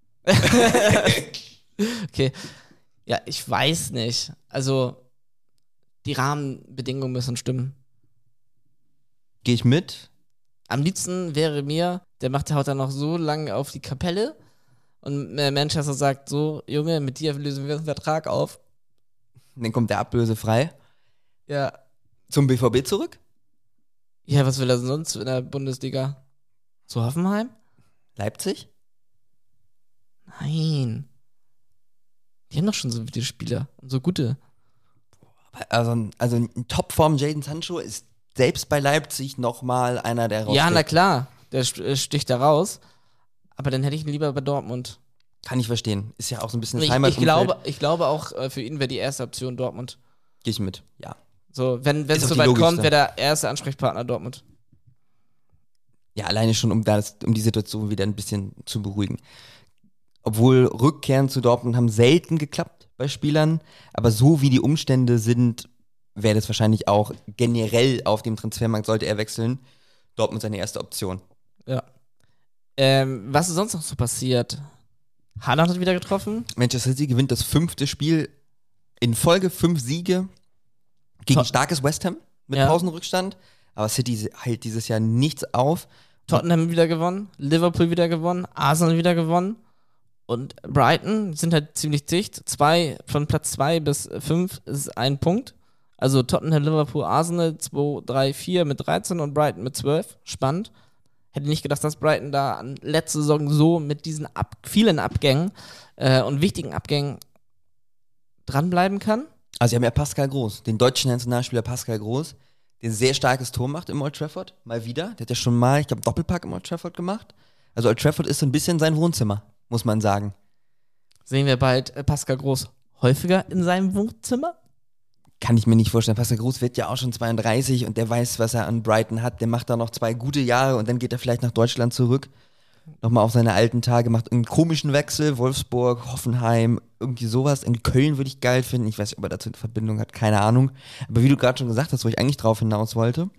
okay. Ja, ich weiß nicht. Also, die Rahmenbedingungen müssen stimmen. Gehe ich mit? Am liebsten wäre mir, der macht haut dann noch so lange auf die Kapelle und äh, Manchester sagt so, Junge, mit dir lösen wir einen Vertrag auf. Dann kommt der ablösefrei Ja. zum B V B zurück. Ja, was will er sonst in der Bundesliga? Zu Hoffenheim? Leipzig? Nein. Die haben doch schon so viele Spieler und so gute. Also, also ein Topform Jadon Sancho ist selbst bei Leipzig nochmal einer, der raussticht. Ja, na klar, der st- äh, sticht da raus. Aber dann hätte ich ihn lieber bei Dortmund. Kann ich verstehen. Ist ja auch so ein bisschen das Ich, ich, Heimatumfeld. glaube, ich glaube auch, äh, für ihn wäre die erste Option Dortmund. Gehe ich mit, ja. So, wenn wenn Ist es auch die soweit kommt, logischste. wäre der erste Ansprechpartner Dortmund. Ja, alleine schon, um, das, um die Situation wieder ein bisschen zu beruhigen. Obwohl Rückkehren zu Dortmund haben selten geklappt bei Spielern, aber so wie die Umstände sind, wäre das wahrscheinlich auch generell auf dem Transfermarkt, sollte er wechseln, Dortmund seine erste Option. Ja. Ähm, was ist sonst noch so passiert? Haaland hat wieder getroffen. Manchester City gewinnt das fünfte Spiel in Folge, fünf Siege gegen Tot- starkes West Ham mit Ja. Pausenrückstand, aber City hält dieses Jahr nichts auf. Tottenham wieder gewonnen, Liverpool wieder gewonnen, Arsenal wieder gewonnen und Brighton sind halt ziemlich dicht. Zwei, von Platz zwei bis fünf ist ein Punkt. Also Tottenham, Liverpool, Arsenal zwei, drei, vier mit dreizehn und Brighton mit zwölf. Spannend. Hätte nicht gedacht, dass Brighton da an letzte Saison so mit diesen Ab- vielen Abgängen äh, und wichtigen Abgängen dranbleiben kann. Also sie haben ja Pascal Groß, den deutschen Nationalspieler Pascal Groß, der ein sehr starkes Tor macht im Old Trafford, mal wieder. Der hat ja schon mal, ich glaube, Doppelpack im Old Trafford gemacht. Also Old Trafford ist so ein bisschen sein Wohnzimmer, muss man sagen. Sehen wir bald äh, Pascal Groß häufiger in seinem Wohnzimmer? Kann ich mir nicht vorstellen. Pascal Groß wird ja auch schon zweiunddreißig und der weiß, was er an Brighton hat. Der macht da noch zwei gute Jahre und dann geht er vielleicht nach Deutschland zurück. Nochmal auf seine alten Tage, macht einen komischen Wechsel. Wolfsburg, Hoffenheim, irgendwie sowas. In Köln würde ich geil finden. Ich weiß nicht, ob er dazu eine Verbindung hat, keine Ahnung. Aber wie du gerade schon gesagt hast, wo ich eigentlich drauf hinaus wollte,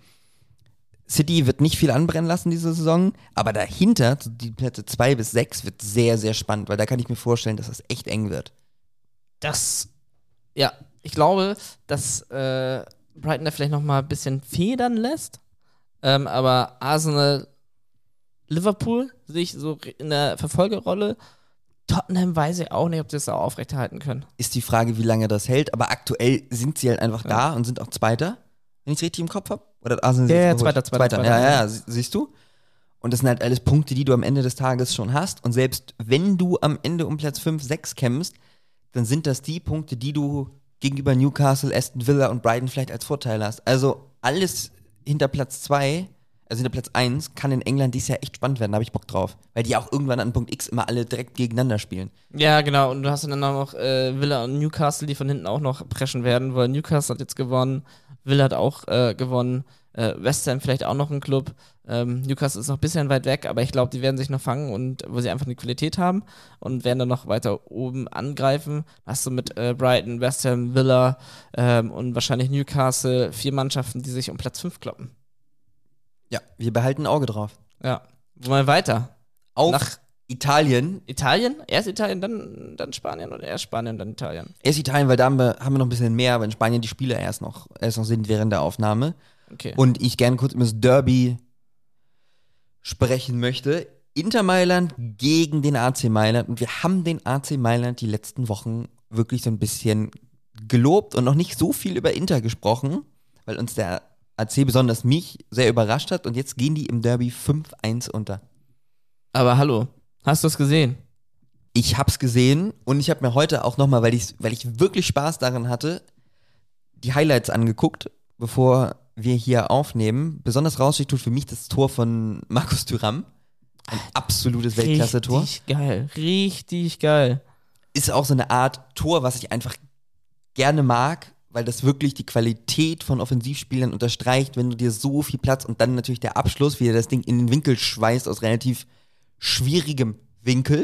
City wird nicht viel anbrennen lassen diese Saison, aber dahinter, die Plätze zwei bis sechs, wird sehr, sehr spannend, weil da kann ich mir vorstellen, dass das echt eng wird. Das, ja, ich glaube, dass äh, Brighton da vielleicht noch mal ein bisschen federn lässt. Ähm, aber Arsenal, Liverpool sich so in der Verfolgerrolle. Tottenham weiß ich auch nicht, ob sie das auch aufrechterhalten können. Ist die Frage, wie lange das hält, aber aktuell sind sie halt einfach Ja. da und sind auch Zweiter, wenn ich es richtig im Kopf habe. Oder hat Arsenal Ja, sich ja, überholt? Zweiter, Zweiter, Zweiter. Ja, ja, ja, sie- siehst du? Und das sind halt alles Punkte, die du am Ende des Tages schon hast. Und selbst wenn du am Ende um Platz fünf, sechs kämpfst, dann sind das die Punkte, die du gegenüber Newcastle, Aston Villa und Brighton vielleicht als Vorteil hast. Also alles hinter Platz zwei, also hinter Platz eins, kann in England dieses Jahr echt spannend werden. Da habe ich Bock drauf. Weil die auch irgendwann an Punkt X immer alle direkt gegeneinander spielen. Ja, genau. Und du hast dann auch noch äh, Villa und Newcastle, die von hinten auch noch preschen werden, weil Newcastle hat jetzt gewonnen, Villa hat auch äh, gewonnen. Äh, West Ham vielleicht auch noch ein Club. Ähm, Newcastle ist noch ein bisschen weit weg, aber ich glaube, die werden sich noch fangen und wo sie einfach eine Qualität haben und werden dann noch weiter oben angreifen. Hast du mit äh, Brighton, West Ham, Villa ähm, und wahrscheinlich Newcastle vier Mannschaften, die sich um Platz fünf kloppen. Ja, wir behalten ein Auge drauf. Ja. Wollen wir weiter? Auf Nach Italien. Italien? Erst Italien, dann, dann Spanien oder erst Spanien, dann Italien? Erst Italien, weil da haben wir, haben wir noch ein bisschen mehr, weil in Spanien die Spieler erst noch, erst noch sind während der Aufnahme. Okay. Und ich gerne kurz über das Derby sprechen möchte. Inter Mailand gegen den A C Mailand. Und wir haben den A C Mailand die letzten Wochen wirklich so ein bisschen gelobt und noch nicht so viel über Inter gesprochen, weil uns der A C, besonders mich, sehr überrascht hat. Und jetzt gehen die im Derby fünf eins unter. Aber hallo, hast du es gesehen? Ich hab's gesehen und ich habe mir heute auch nochmal, weil ich, weil ich wirklich Spaß daran hatte, die Highlights angeguckt, bevor wir hier aufnehmen. Besonders raussticht tut für mich das Tor von Markus Thuram. Ein absolutes Weltklasse-Tor. Richtig geil, richtig geil. Ist auch so eine Art Tor, was ich einfach gerne mag, weil das wirklich die Qualität von Offensivspielern unterstreicht, wenn du dir so viel Platz und dann natürlich der Abschluss, wie er das Ding in den Winkel schweißt aus relativ schwierigem Winkel.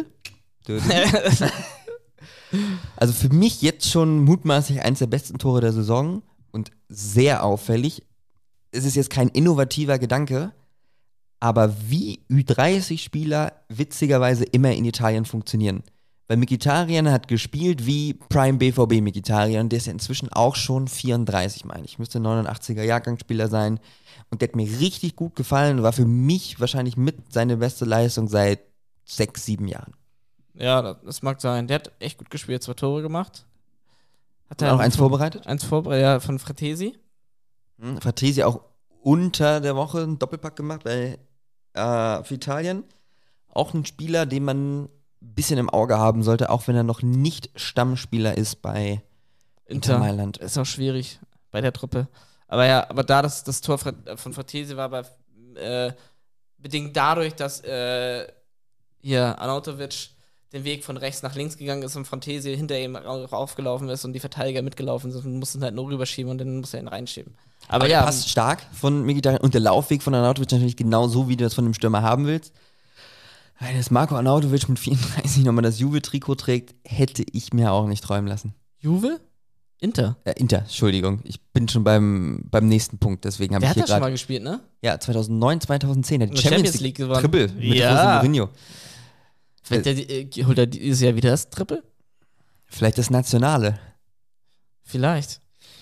Also für mich jetzt schon mutmaßlich eines der besten Tore der Saison und sehr auffällig. Es ist jetzt kein innovativer Gedanke, aber wie Ü dreißig Spieler witzigerweise immer in Italien funktionieren. Weil Mkhitaryan hat gespielt wie Prime B V B Mkhitaryan, der ist ja inzwischen auch schon vierunddreißig, meine ich. Müsste neunundachtziger Jahrgangsspieler sein. Und der hat mir richtig gut gefallen und war für mich wahrscheinlich mit seine beste Leistung seit sechs, sieben Jahren. Ja, das mag sein. Der hat echt gut gespielt, zwei Tore gemacht. Hat er auch eins vorbereitet? Eins vorbereitet, ja, von Fratesi. Hm, Fratesi auch unter der Woche einen Doppelpack gemacht bei, äh, für Italien. Auch ein Spieler, den man ein bisschen im Auge haben sollte, auch wenn er noch nicht Stammspieler ist bei Inter, Inter Mailand. Ist auch schwierig bei der Truppe. Aber ja, aber da das, das Tor von Fratesi war, bei, äh, bedingt dadurch, dass äh, hier Arnautovic den Weg von rechts nach links gegangen ist und Fratesi hinter ihm aufgelaufen ist und die Verteidiger mitgelaufen sind und mussten halt nur rüberschieben und dann musste er ihn reinschieben. Aber, Aber ja, passt stark von Mkhitaryan und der Laufweg von Arnautovic natürlich genau so, wie du das von dem Stürmer haben willst. Weil das Marco Arnautovic mit vierunddreißig nochmal das Juve-Trikot trägt, hätte ich mir auch nicht träumen lassen. Juve? Inter? Äh, Inter, Entschuldigung. Ich bin schon beim, beim nächsten Punkt, deswegen habe ich hier gerade... Der hat da schon mal gespielt, ne? Ja, zweitausendneun, zweitausendzehn. Der Champions, Champions League gewonnen. Triple mit ja. José Mourinho. Vielleicht der, äh, holt er dieses Jahr wieder das Triple? Vielleicht das Nationale. Vielleicht.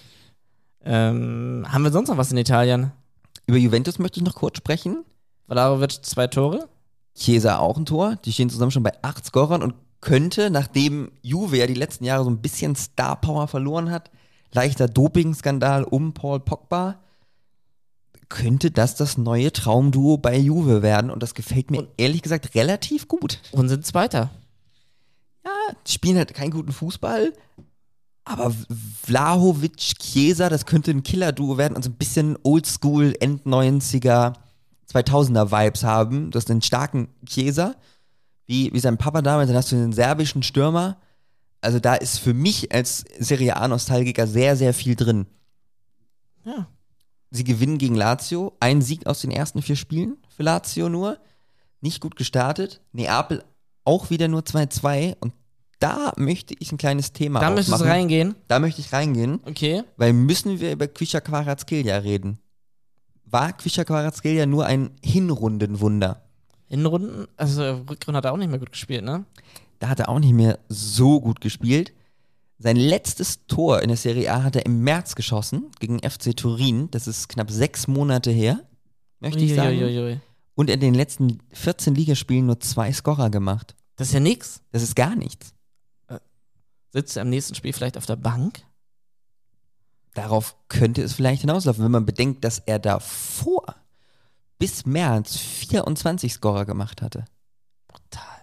Ähm, haben wir sonst noch was in Italien? Über Juventus möchte ich noch kurz sprechen. Vlahovic zwei Tore. Chiesa auch ein Tor. Die stehen zusammen schon bei acht Scorern und könnte, nachdem Juve ja die letzten Jahre so ein bisschen Star-Power verloren hat, leichter Doping-Skandal um Paul Pogba, könnte das das neue Traumduo bei Juve werden. Und das gefällt mir und ehrlich gesagt relativ gut. Und sind Zweiter. Ja, die spielen halt keinen guten Fußball, aber Vlahovic, Chiesa, das könnte ein Killer-Duo werden und so ein bisschen Oldschool, End-neunziger, zweitausender Vibes haben. Du hast einen starken Chiesa, wie, wie sein Papa damals, dann hast du einen serbischen Stürmer. Also da ist für mich als Serie A-Nostalgiker sehr, sehr viel drin. Ja. Sie gewinnen gegen Lazio, ein Sieg aus den ersten vier Spielen für Lazio nur, nicht gut gestartet. Neapel auch wieder nur zwei zwei und da möchte ich ein kleines Thema Da aufmachen. möchtest du reingehen? Da möchte ich reingehen. Okay. Weil müssen wir über Kvisha Kvaratskhelia reden. War Kvisha Kvaratskhelia nur ein Hinrundenwunder? Hinrunden? Also Rückrunde hat er auch nicht mehr gut gespielt, ne? Da hat er auch nicht mehr so gut gespielt. Sein letztes Tor in der Serie A hat er im März geschossen gegen F C Turin. Das ist knapp sechs Monate her, möchte ich sagen. Uiuiui. Und in den letzten vierzehn Ligaspielen nur zwei Scorer gemacht. Das ist ja nix. Das ist gar nichts. Sitzt er im nächsten Spiel vielleicht auf der Bank? Darauf könnte es vielleicht hinauslaufen, wenn man bedenkt, dass er davor bis März vierundzwanzig Scorer gemacht hatte. Brutal.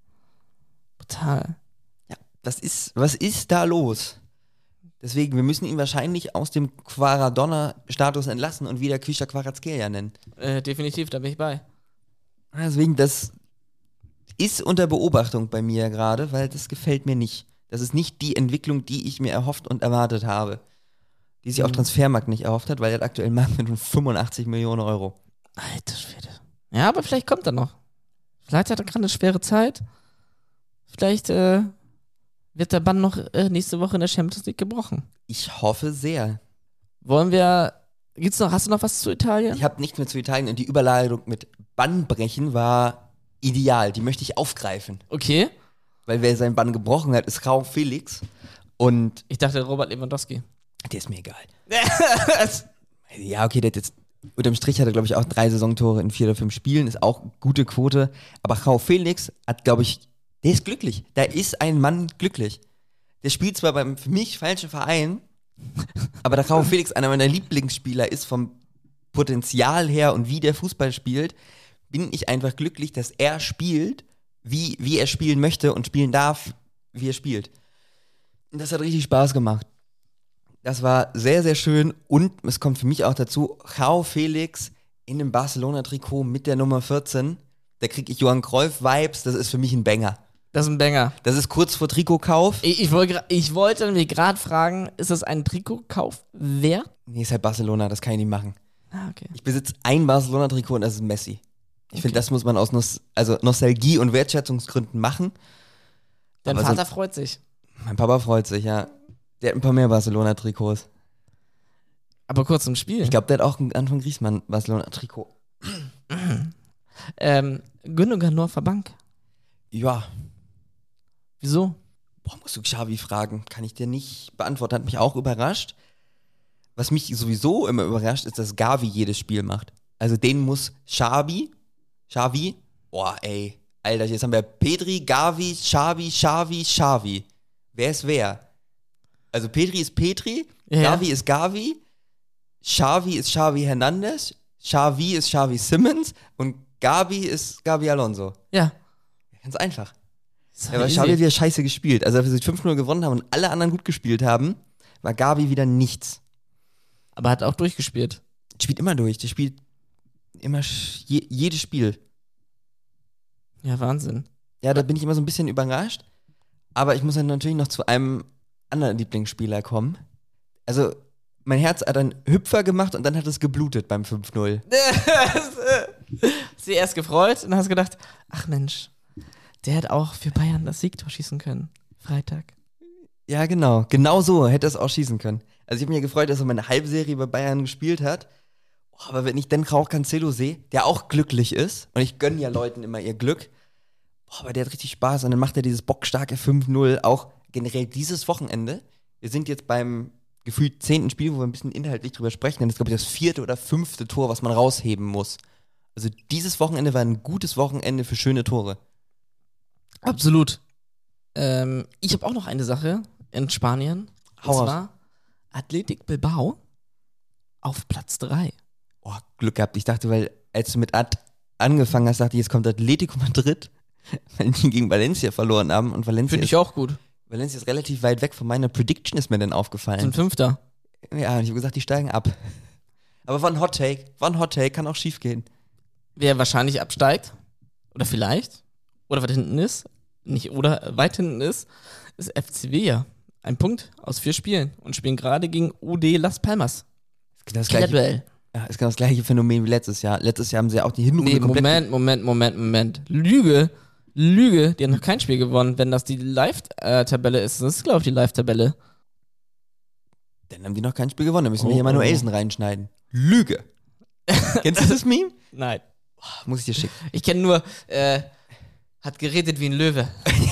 Brutal. Ja, was ist, was ist da los? Deswegen, wir müssen ihn wahrscheinlich aus dem Quaradonna-Status entlassen und wieder Kvisha Kvaratskhelia nennen. Äh, definitiv, da bin ich bei. Deswegen, das ist unter Beobachtung bei mir gerade, weil das gefällt mir nicht. Das ist nicht die Entwicklung, die ich mir erhofft und erwartet habe. die sich auf Transfermarkt nicht erhofft hat, weil er hat aktuell einen Marktwert von fünfundachtzig Millionen Euro. Alter Schwede. Ja, aber vielleicht kommt er noch. Vielleicht hat er gerade eine schwere Zeit. Vielleicht äh, wird der Bann noch äh, nächste Woche in der Champions League gebrochen. Ich hoffe sehr. Wollen wir, gibt's noch, hast du noch was zu Italien? Ich habe nichts mehr zu Italien und die Überladung mit Bannbrechen war ideal. Die möchte ich aufgreifen. Okay. Weil wer seinen Bann gebrochen hat, ist João Felix. Und Ich dachte Robert Lewandowski. der ist mir egal. Ja, okay, der hat jetzt, unterm Strich hat er, glaube ich, auch drei Saisontore in vier oder fünf Spielen, ist auch gute Quote. Aber João Felix hat, glaube ich, der ist glücklich. Da ist ein Mann glücklich. Der spielt zwar beim für mich falschen Verein, aber da João Felix einer meiner Lieblingsspieler ist, vom Potenzial her und wie der Fußball spielt, bin ich einfach glücklich, dass er spielt, wie, wie er spielen möchte und spielen darf, wie er spielt. Und das hat richtig Spaß gemacht. Das war sehr, sehr schön und es kommt für mich auch dazu, João Felix in dem Barcelona-Trikot mit der Nummer vierzehn, da kriege ich Johann Cruyff-Vibes, das ist für mich ein Banger. Das ist ein Banger. Das ist kurz vor Trikotkauf. Ich, ich, wollte, ich wollte mich gerade fragen, ist das ein Trikotkauf wert? Nee, ist halt Barcelona, das kann ich nicht machen. Ah, okay. Ich besitze ein Barcelona-Trikot und das ist Messi. Ich Okay. finde, das muss man aus Nos- also Nostalgie- und Wertschätzungsgründen machen. Dein Aber Vater so- freut sich. Mein Papa freut sich, ja. Der hat ein paar mehr Barcelona-Trikots. Aber kurz zum Spiel. Ich glaube, der hat auch ein Anton Griezmann Barcelona-Trikot. Ähm, Gündogan nur auf Bank. Ja, Wieso? boah, musst du Xavi fragen. Kann ich dir nicht beantworten. Hat mich auch überrascht. Was mich sowieso immer überrascht, ist, dass Gavi jedes Spiel macht. Also den muss Xavi, Xavi, boah, ey, Alter, jetzt haben wir Pedri, Gavi, Xavi, Xavi, Xavi. Wer ist wer? Also Pedri ist Petri, Ja. Gavi ist Gavi, Xavi ist Xavi Hernandez, Xavi ist Xavi Simmons und Gavi ist Gavi Alonso. Ja. Ganz einfach. Ist Ja, aber easy. Xavi hat wieder scheiße gespielt. Also, als wir fünf null gewonnen haben und alle anderen gut gespielt haben, war Gavi wieder nichts. Aber hat auch durchgespielt. Spielt immer durch. Der spielt immer sch- je, jedes Spiel. Ja, Wahnsinn. Ja, da bin ich immer so ein bisschen überrascht. Aber ich muss dann natürlich noch zu einem anderen Lieblingsspieler kommen. Also, mein Herz hat einen Hüpfer gemacht und dann hat es geblutet beim fünf null. Hast du erst gefreut und hast gedacht, ach Mensch, der hätte auch für Bayern das Siegtor schießen können. Freitag. Ja, genau. Genau so hätte es auch schießen können. Also, ich habe mich gefreut, dass er meine Halbserie bei Bayern gespielt hat. Oh, aber wenn ich dann Raúl Cancelo sehe, der auch glücklich ist, und ich gönne ja Leuten immer ihr Glück, boah, aber der hat richtig Spaß und dann macht er dieses bockstarke fünf null, auch generell dieses Wochenende. Wir sind jetzt beim gefühlt zehnten Spiel, wo wir ein bisschen inhaltlich drüber sprechen, denn das ist, glaube ich, das vierte oder fünfte Tor, was man rausheben muss. Also dieses Wochenende war ein gutes Wochenende für schöne Tore. Absolut. Ähm, ich habe auch noch eine Sache in Spanien. Und Hau raus. zwar Athletic Bilbao auf Platz drei. Oh, Glück gehabt. Ich dachte, weil als du mit Ad angefangen hast, dachte ich, jetzt kommt Atletico Madrid, weil die gegen Valencia verloren haben und Valencia Finde ist ich auch gut. Valencia ist relativ weit weg von meiner Prediction, ist mir denn Sind aufgefallen. Fünfter. Ja, und ich habe gesagt, die steigen ab. Aber war ein Hot Take. War ein Hot Take, kann auch schief gehen. Wer wahrscheinlich absteigt, oder vielleicht, oder weit hinten ist, nicht oder weit hinten ist, ist F C Sevilla. Ein Punkt aus vier Spielen und spielen gerade gegen U D Las Palmas. Ist genau das gleiche, Duell. ja, ist genau das gleiche Phänomen wie letztes Jahr. Letztes Jahr haben sie ja auch die Hinrunde Nee, komplett. Moment, Moment, Moment, Moment. Lüge. Lüge. Die haben noch kein Spiel gewonnen, wenn das die Live-Tabelle ist. Das ist, glaube ich, die Live-Tabelle. Dann haben die noch kein Spiel gewonnen. Dann müssen wir Oh, hier oh. Manuelsen reinschneiden. Lüge. Kennst du das Meme? Nein. Muss ich dir schicken. Ich kenne nur, äh, hat geredet wie ein Löwe.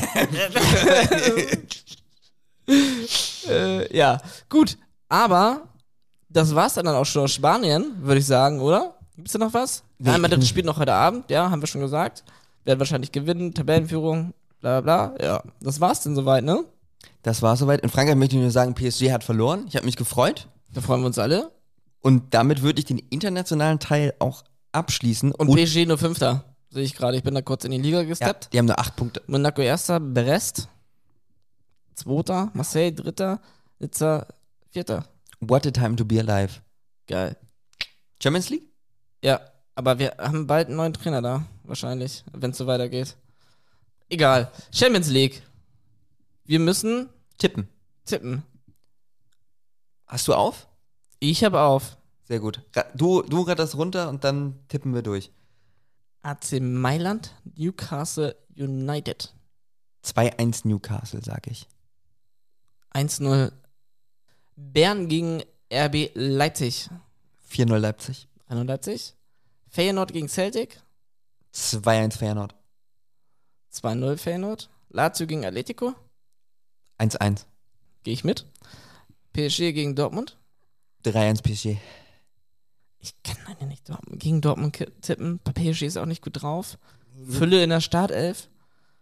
äh, ja, gut. Aber das war's dann auch schon aus Spanien, würde ich sagen, oder? Gibt's da noch was? Nee, Real Madrid ich- spielt noch heute Abend, ja, haben wir schon gesagt. Werden wahrscheinlich gewinnen, Tabellenführung, bla bla bla. Ja, das war's denn soweit, ne? Das war soweit. In Frankreich möchte ich nur sagen, P S G hat verloren. Ich habe mich gefreut. Da freuen wir uns alle. Und damit würde ich den internationalen Teil auch abschließen. Und P S G nur Fünfter, sehe ich gerade. Ich bin da kurz in die Liga ja, gesteppt. die haben nur acht Punkte. Monaco Erster, Brest Zweiter, Marseille Dritter, Nizza Vierter. What a time to be alive. Geil. Champions League? Ja, aber wir haben bald einen neuen Trainer da, wahrscheinlich, wenn es so weitergeht. Egal. Champions League. Wir müssen Tippen. tippen. Hast du auf? Ich habe auf. Sehr gut. Ra- Du, du ratterst runter und dann tippen wir durch. A C Mailand, Newcastle United. zwei eins Newcastle, sag ich. eins null. Bern gegen R B Leipzig. vier null Leipzig. drei null Leipzig. Feyenoord gegen Celtic. zwei eins Feyenoord. zwei null Feyenoord. Lazio gegen Atletico. eins eins. Gehe ich mit. P S G gegen Dortmund. drei eins P S G. Ich kann leider nicht Dortmund, gegen Dortmund ki- tippen. Bei P S G ist auch nicht gut drauf. Fülle in der Startelf.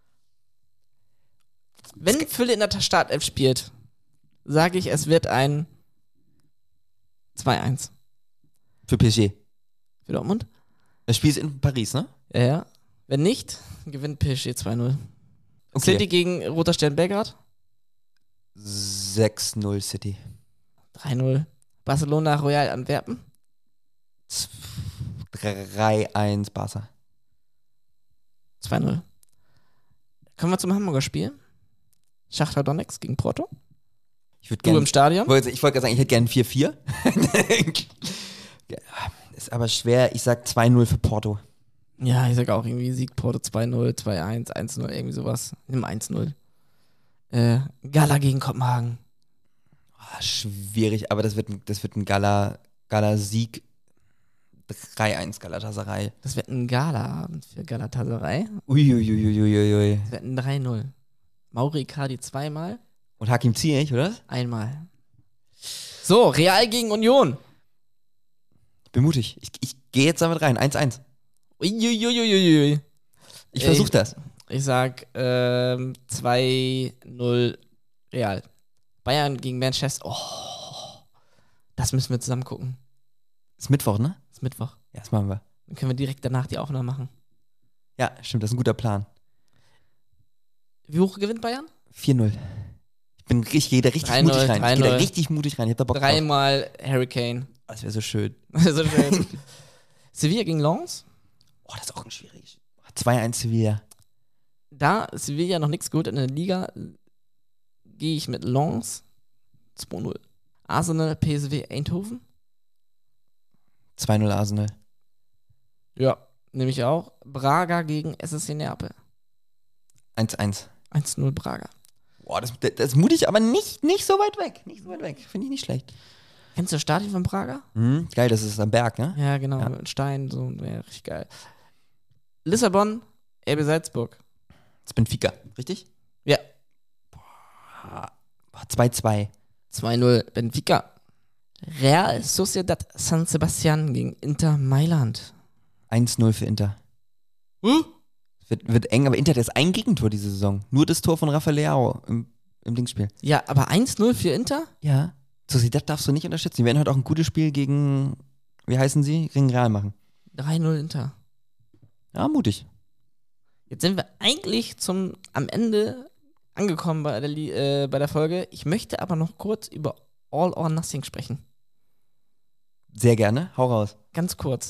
Wenn Fülle in der Ta- Startelf spielt, sage ich, es wird ein zwei eins Für P S G. für Dortmund. Das Spiel ist in Paris, ne? Ja, ja. Wenn nicht, gewinnt P S G zwei null. Okay. City gegen Roter Stern Belgrad. sechs null City. drei null. Barcelona Royal Antwerpen. drei eins Barca. zwei null. Kommen wir zum Hamburger Spiel. Schachtar Donetsk gegen Porto. Ich würde Du gerne. im Stadion. Ich wollte gerade sagen, ich hätte gerne vier vier. Ist aber schwer. Ich sag zwei null für Porto. Ja, ich sag auch irgendwie Sieg Porto zwei null, zwei eins, eins null, irgendwie sowas. Nimm eins null. Äh, Gala gegen Kopenhagen. Ah, schwierig, aber das wird, ein- das wird ein Gala, Gala-Sieg. drei eins Galatasaray. Das wird ein Gala-Abend für Galatasaray. Uiuiuiuiui. Das wird ein drei null. Mauri Icardi zweimal, Und Hakim Ziyech, oder? einmal. So, Real gegen Union. Ich bin mutig. Ich, ich gehe jetzt damit rein. eins eins. Uiuiuiui. Ich Ey. versuche das. Ich sag ähm, zwei null Real. Bayern gegen Manchester. Oh, das müssen wir zusammen gucken. Ist Mittwoch, ne? Ist Mittwoch. Ja, das machen wir. Dann können wir direkt danach die Aufnahme machen. Ja, stimmt, das ist ein guter Plan. Wie hoch gewinnt Bayern? vier null. Ich bin richtig, ich gehe da richtig drei null, mutig rein. Ich gehe da drei null. richtig mutig rein. Ich hab da Bock drauf. Dreimal Hurricane. Das wäre so schön. so schön. Sevilla gegen Lens. Oh, das ist auch ein schwieriges. zwei eins Sevilla. Da Sevilla noch nichts gut in der Liga, gehe ich mit Lens zwei null. Arsenal, P S V Eindhoven. zwei null Arsenal. Ja, nehme ich auch. Braga gegen S S C Neapel. eins eins. eins null Braga. Boah, das, das ist mutig, aber nicht, nicht so weit weg. Nicht so weit weg. Finde ich nicht schlecht. Kennst du das Stadion von Braga? Mhm, geil, das ist am Berg, ne? Ja, genau, Ja. mit Stein, so, ja, richtig geil. Lissabon, R B Salzburg. Das ist Benfica, richtig? Ja. Boah, zwei zwei. zwei null Benfica. Real Sociedad San Sebastian gegen Inter Mailand. eins null für Inter. Huh? Wird, wird eng, aber Inter hat erst ein Gegentor diese Saison. Nur das Tor von Rafael Leao im, im Dingsspiel. Ja, aber eins null für Inter? Ja. Sociedad darfst du nicht unterschätzen. Die werden heute auch ein gutes Spiel gegen, wie heißen sie? Gegen Real machen. drei null Inter. Ja, mutig. Jetzt sind wir eigentlich zum, am Ende angekommen bei der, Li- äh, bei der Folge. Ich möchte aber noch kurz über All or Nothing sprechen. Sehr gerne. Hau raus. Ganz kurz.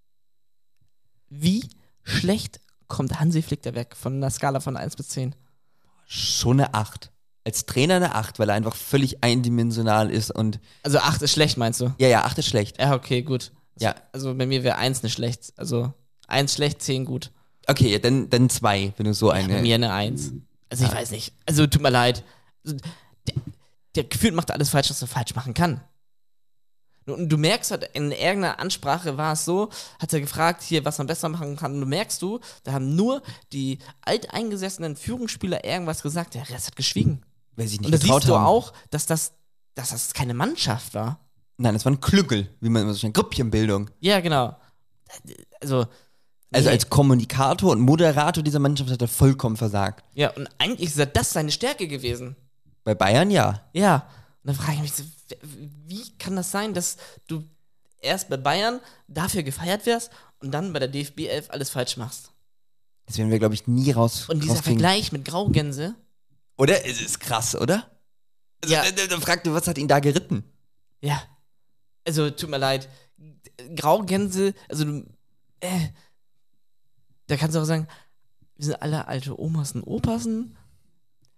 Wie schlecht kommt Hansi Flick da weg von einer Skala von eins bis zehn? Schon eine acht. Als Trainer eine acht, weil er einfach völlig eindimensional ist und. Also acht ist schlecht, meinst du? Ja, ja, acht ist schlecht. Ja, okay, gut. Ja. Also bei mir wäre eins nicht schlecht. Also eins schlecht, zehn gut. Okay, ja, dann, dann zwei, wenn du so Bei eine. mir eine eins. Also ich Ja. weiß nicht. Also tut mir leid. Also, der, der gefühlt macht alles falsch, was er falsch machen kann. Und du merkst halt, in irgendeiner Ansprache war es so, hat er gefragt, hier, was man besser machen kann. Und du merkst du, da haben nur die alteingesessenen Führungsspieler irgendwas gesagt, der Rest hat geschwiegen. Weil sie nicht Und da getraut siehst du haben. auch, dass das, dass das keine Mannschaft war. Nein, das war ein Klüngel, wie man immer so schön. Grüppchenbildung. Ja, genau. Also, Also nee. als Kommunikator und Moderator dieser Mannschaft hat er vollkommen versagt. Ja, und eigentlich ist ja das seine Stärke gewesen. Bei Bayern ja. Ja. Und dann frage ich mich, so, wie kann das sein, dass du erst bei Bayern dafür gefeiert wirst und dann bei der D F B elf alles falsch machst? Das werden wir, glaube ich, nie raus. Und dieser rauskriegen. Vergleich mit Graugänse, Oder? Es ist krass, oder? Also, Ja. da, da, da fragt du, was hat ihn da geritten? ja. Also, tut mir leid. Graugänse, also, du, äh, da kannst du auch sagen, wir sind alle alte Omas und Opassen.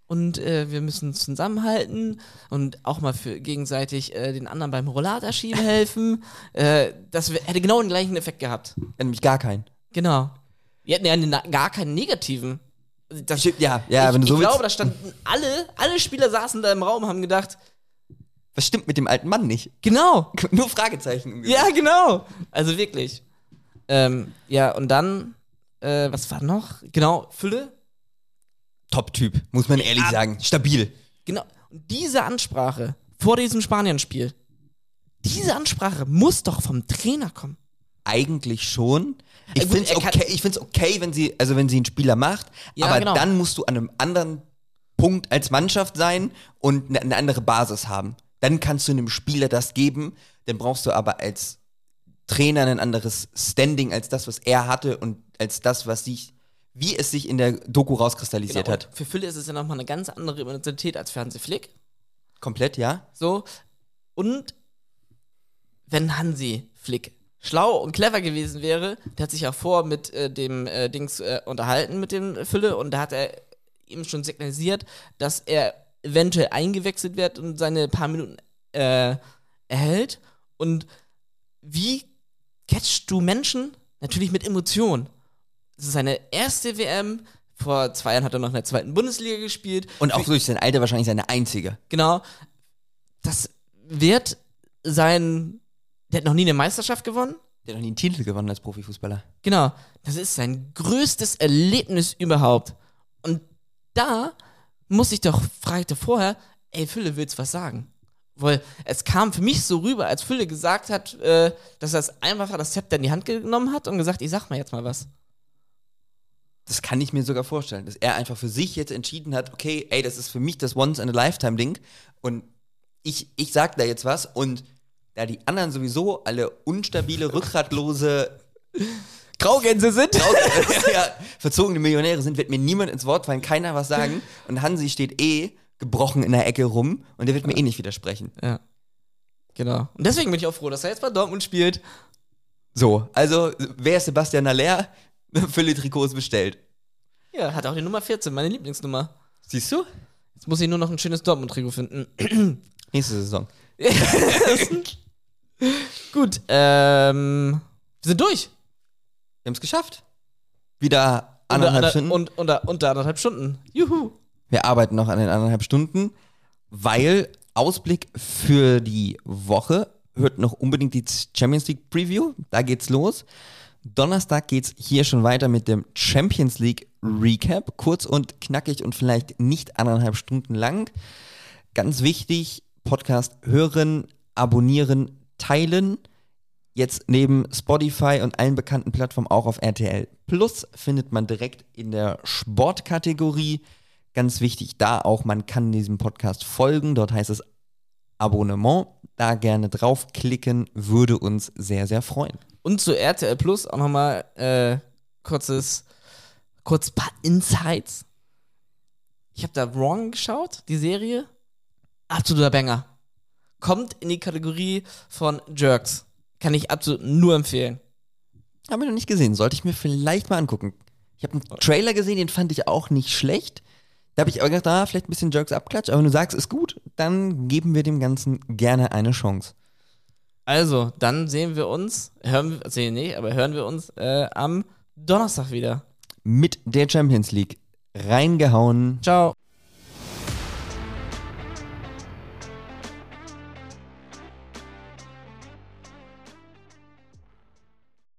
und äh, wir müssen zusammenhalten und auch mal für gegenseitig äh, den anderen beim Rollaterschieben helfen. Äh, das w- hätte genau den gleichen Effekt gehabt. Nämlich gar keinen. Genau. Wir hatten ja eine, na- gar keinen negativen. Das, Stimmt, ja, ja, ich, wenn du so ich willst. glaube, da standen alle, alle Spieler saßen da im Raum und haben gedacht, Was stimmt mit dem alten Mann nicht? genau, Nur Fragezeichen. im Gesicht. ja, genau. Also wirklich. Ähm, ja, und dann, äh, was war noch? Genau, Fülle. Top-Typ, muss man ehrlich Ja. sagen. Stabil. Genau. Und diese Ansprache vor diesem Spanien-Spiel, diese Ansprache muss doch vom Trainer kommen. Eigentlich schon. Ich Äh, gut, finde es er kann- okay, ich find's okay, wenn sie, also wenn sie einen Spieler macht, Ja, aber genau. dann musst du an einem anderen Punkt als Mannschaft sein und eine, eine andere Basis haben. Dann kannst du einem Spieler das geben, dann brauchst du aber als Trainer ein anderes Standing als das, was er hatte und als das, was sich, wie es sich in der Doku rauskristallisiert Genau. hat. Und für Fülle ist es ja nochmal eine ganz andere Emotionalität als für Hansi Flick. Komplett, ja? So. Und wenn Hansi Flick schlau und clever gewesen wäre, der hat sich ja vor mit äh, dem äh, Dings äh, unterhalten, mit dem Fülle, und da hat er ihm schon signalisiert, dass er eventuell eingewechselt wird und seine paar Minuten äh, erhält. Und wie catchst du Menschen? Natürlich mit Emotionen. Es ist seine erste W M. Vor zwei Jahren hat er noch in der zweiten Bundesliga gespielt. Und auch durch sein Alter wahrscheinlich seine einzige. Genau. Das wird sein. Der hat noch nie eine Meisterschaft gewonnen. Der hat noch nie einen Titel gewonnen als Profifußballer. Genau. Das ist sein größtes Erlebnis überhaupt. Und da muss ich doch, fragte vorher, ey, Fülle, willst du was sagen? Weil es kam für mich so rüber, als Fülle gesagt hat, äh, dass er es einfach das Zepter in die Hand genommen hat und gesagt, ich sag mal jetzt mal was. Das kann ich mir sogar vorstellen, dass er einfach für sich jetzt entschieden hat, okay, ey, das ist für mich das Once-in-a-Lifetime-Ding und ich, ich sag da jetzt was und da die anderen sowieso alle unstabile, rückgratlose, Graugänse sind. ja, verzogene Millionäre sind, wird mir niemand ins Wort fallen, keiner was sagen und Hansi steht eh gebrochen in der Ecke rum und der wird mir eh nicht widersprechen. Ja. Genau. Und deswegen bin ich auch froh, dass er jetzt bei Dortmund spielt. So, also, wer ist Sebastian Haller? Fülle Trikots bestellt. Ja, hat auch die Nummer vierzehn, meine Lieblingsnummer. Siehst du? Jetzt muss ich nur noch ein schönes Dortmund-Trikot finden. Nächste Saison. Gut, ähm, wir sind durch. Wir haben es geschafft. Wieder anderthalb unter, Stunden. Und, unter, unter anderthalb Stunden. Juhu. Wir arbeiten noch an den anderthalb Stunden, weil Ausblick für die Woche hört noch unbedingt die Champions League Preview. Da geht's los. Donnerstag geht's hier schon weiter mit dem Champions League Recap. Kurz und knackig und vielleicht nicht anderthalb Stunden lang. Ganz wichtig, Podcast hören, abonnieren, teilen. Jetzt neben Spotify und allen bekannten Plattformen auch auf R T L Plus findet man direkt in der Sportkategorie. Ganz wichtig da auch, man kann diesem Podcast folgen. Dort heißt es Abonnement. Da gerne draufklicken, würde uns sehr, sehr freuen. Und zu R T L Plus auch nochmal äh, kurzes, kurz paar Insights. Ich habe da Wrong geschaut, die Serie. Absoluter Banger. Kommt in die Kategorie von Jerks. Kann ich absolut nur empfehlen. Haben wir noch nicht gesehen, sollte ich mir vielleicht mal angucken. Ich habe einen Trailer gesehen, den fand ich auch nicht schlecht. Da habe ich aber gedacht, ah, vielleicht ein bisschen Jerks abklatsch, aber wenn du sagst, ist gut, dann geben wir dem Ganzen gerne eine Chance. Also, dann sehen wir uns, hören wir, sehen nee, aber hören wir uns äh, am Donnerstag wieder. Mit der Champions League reingehauen. Ciao.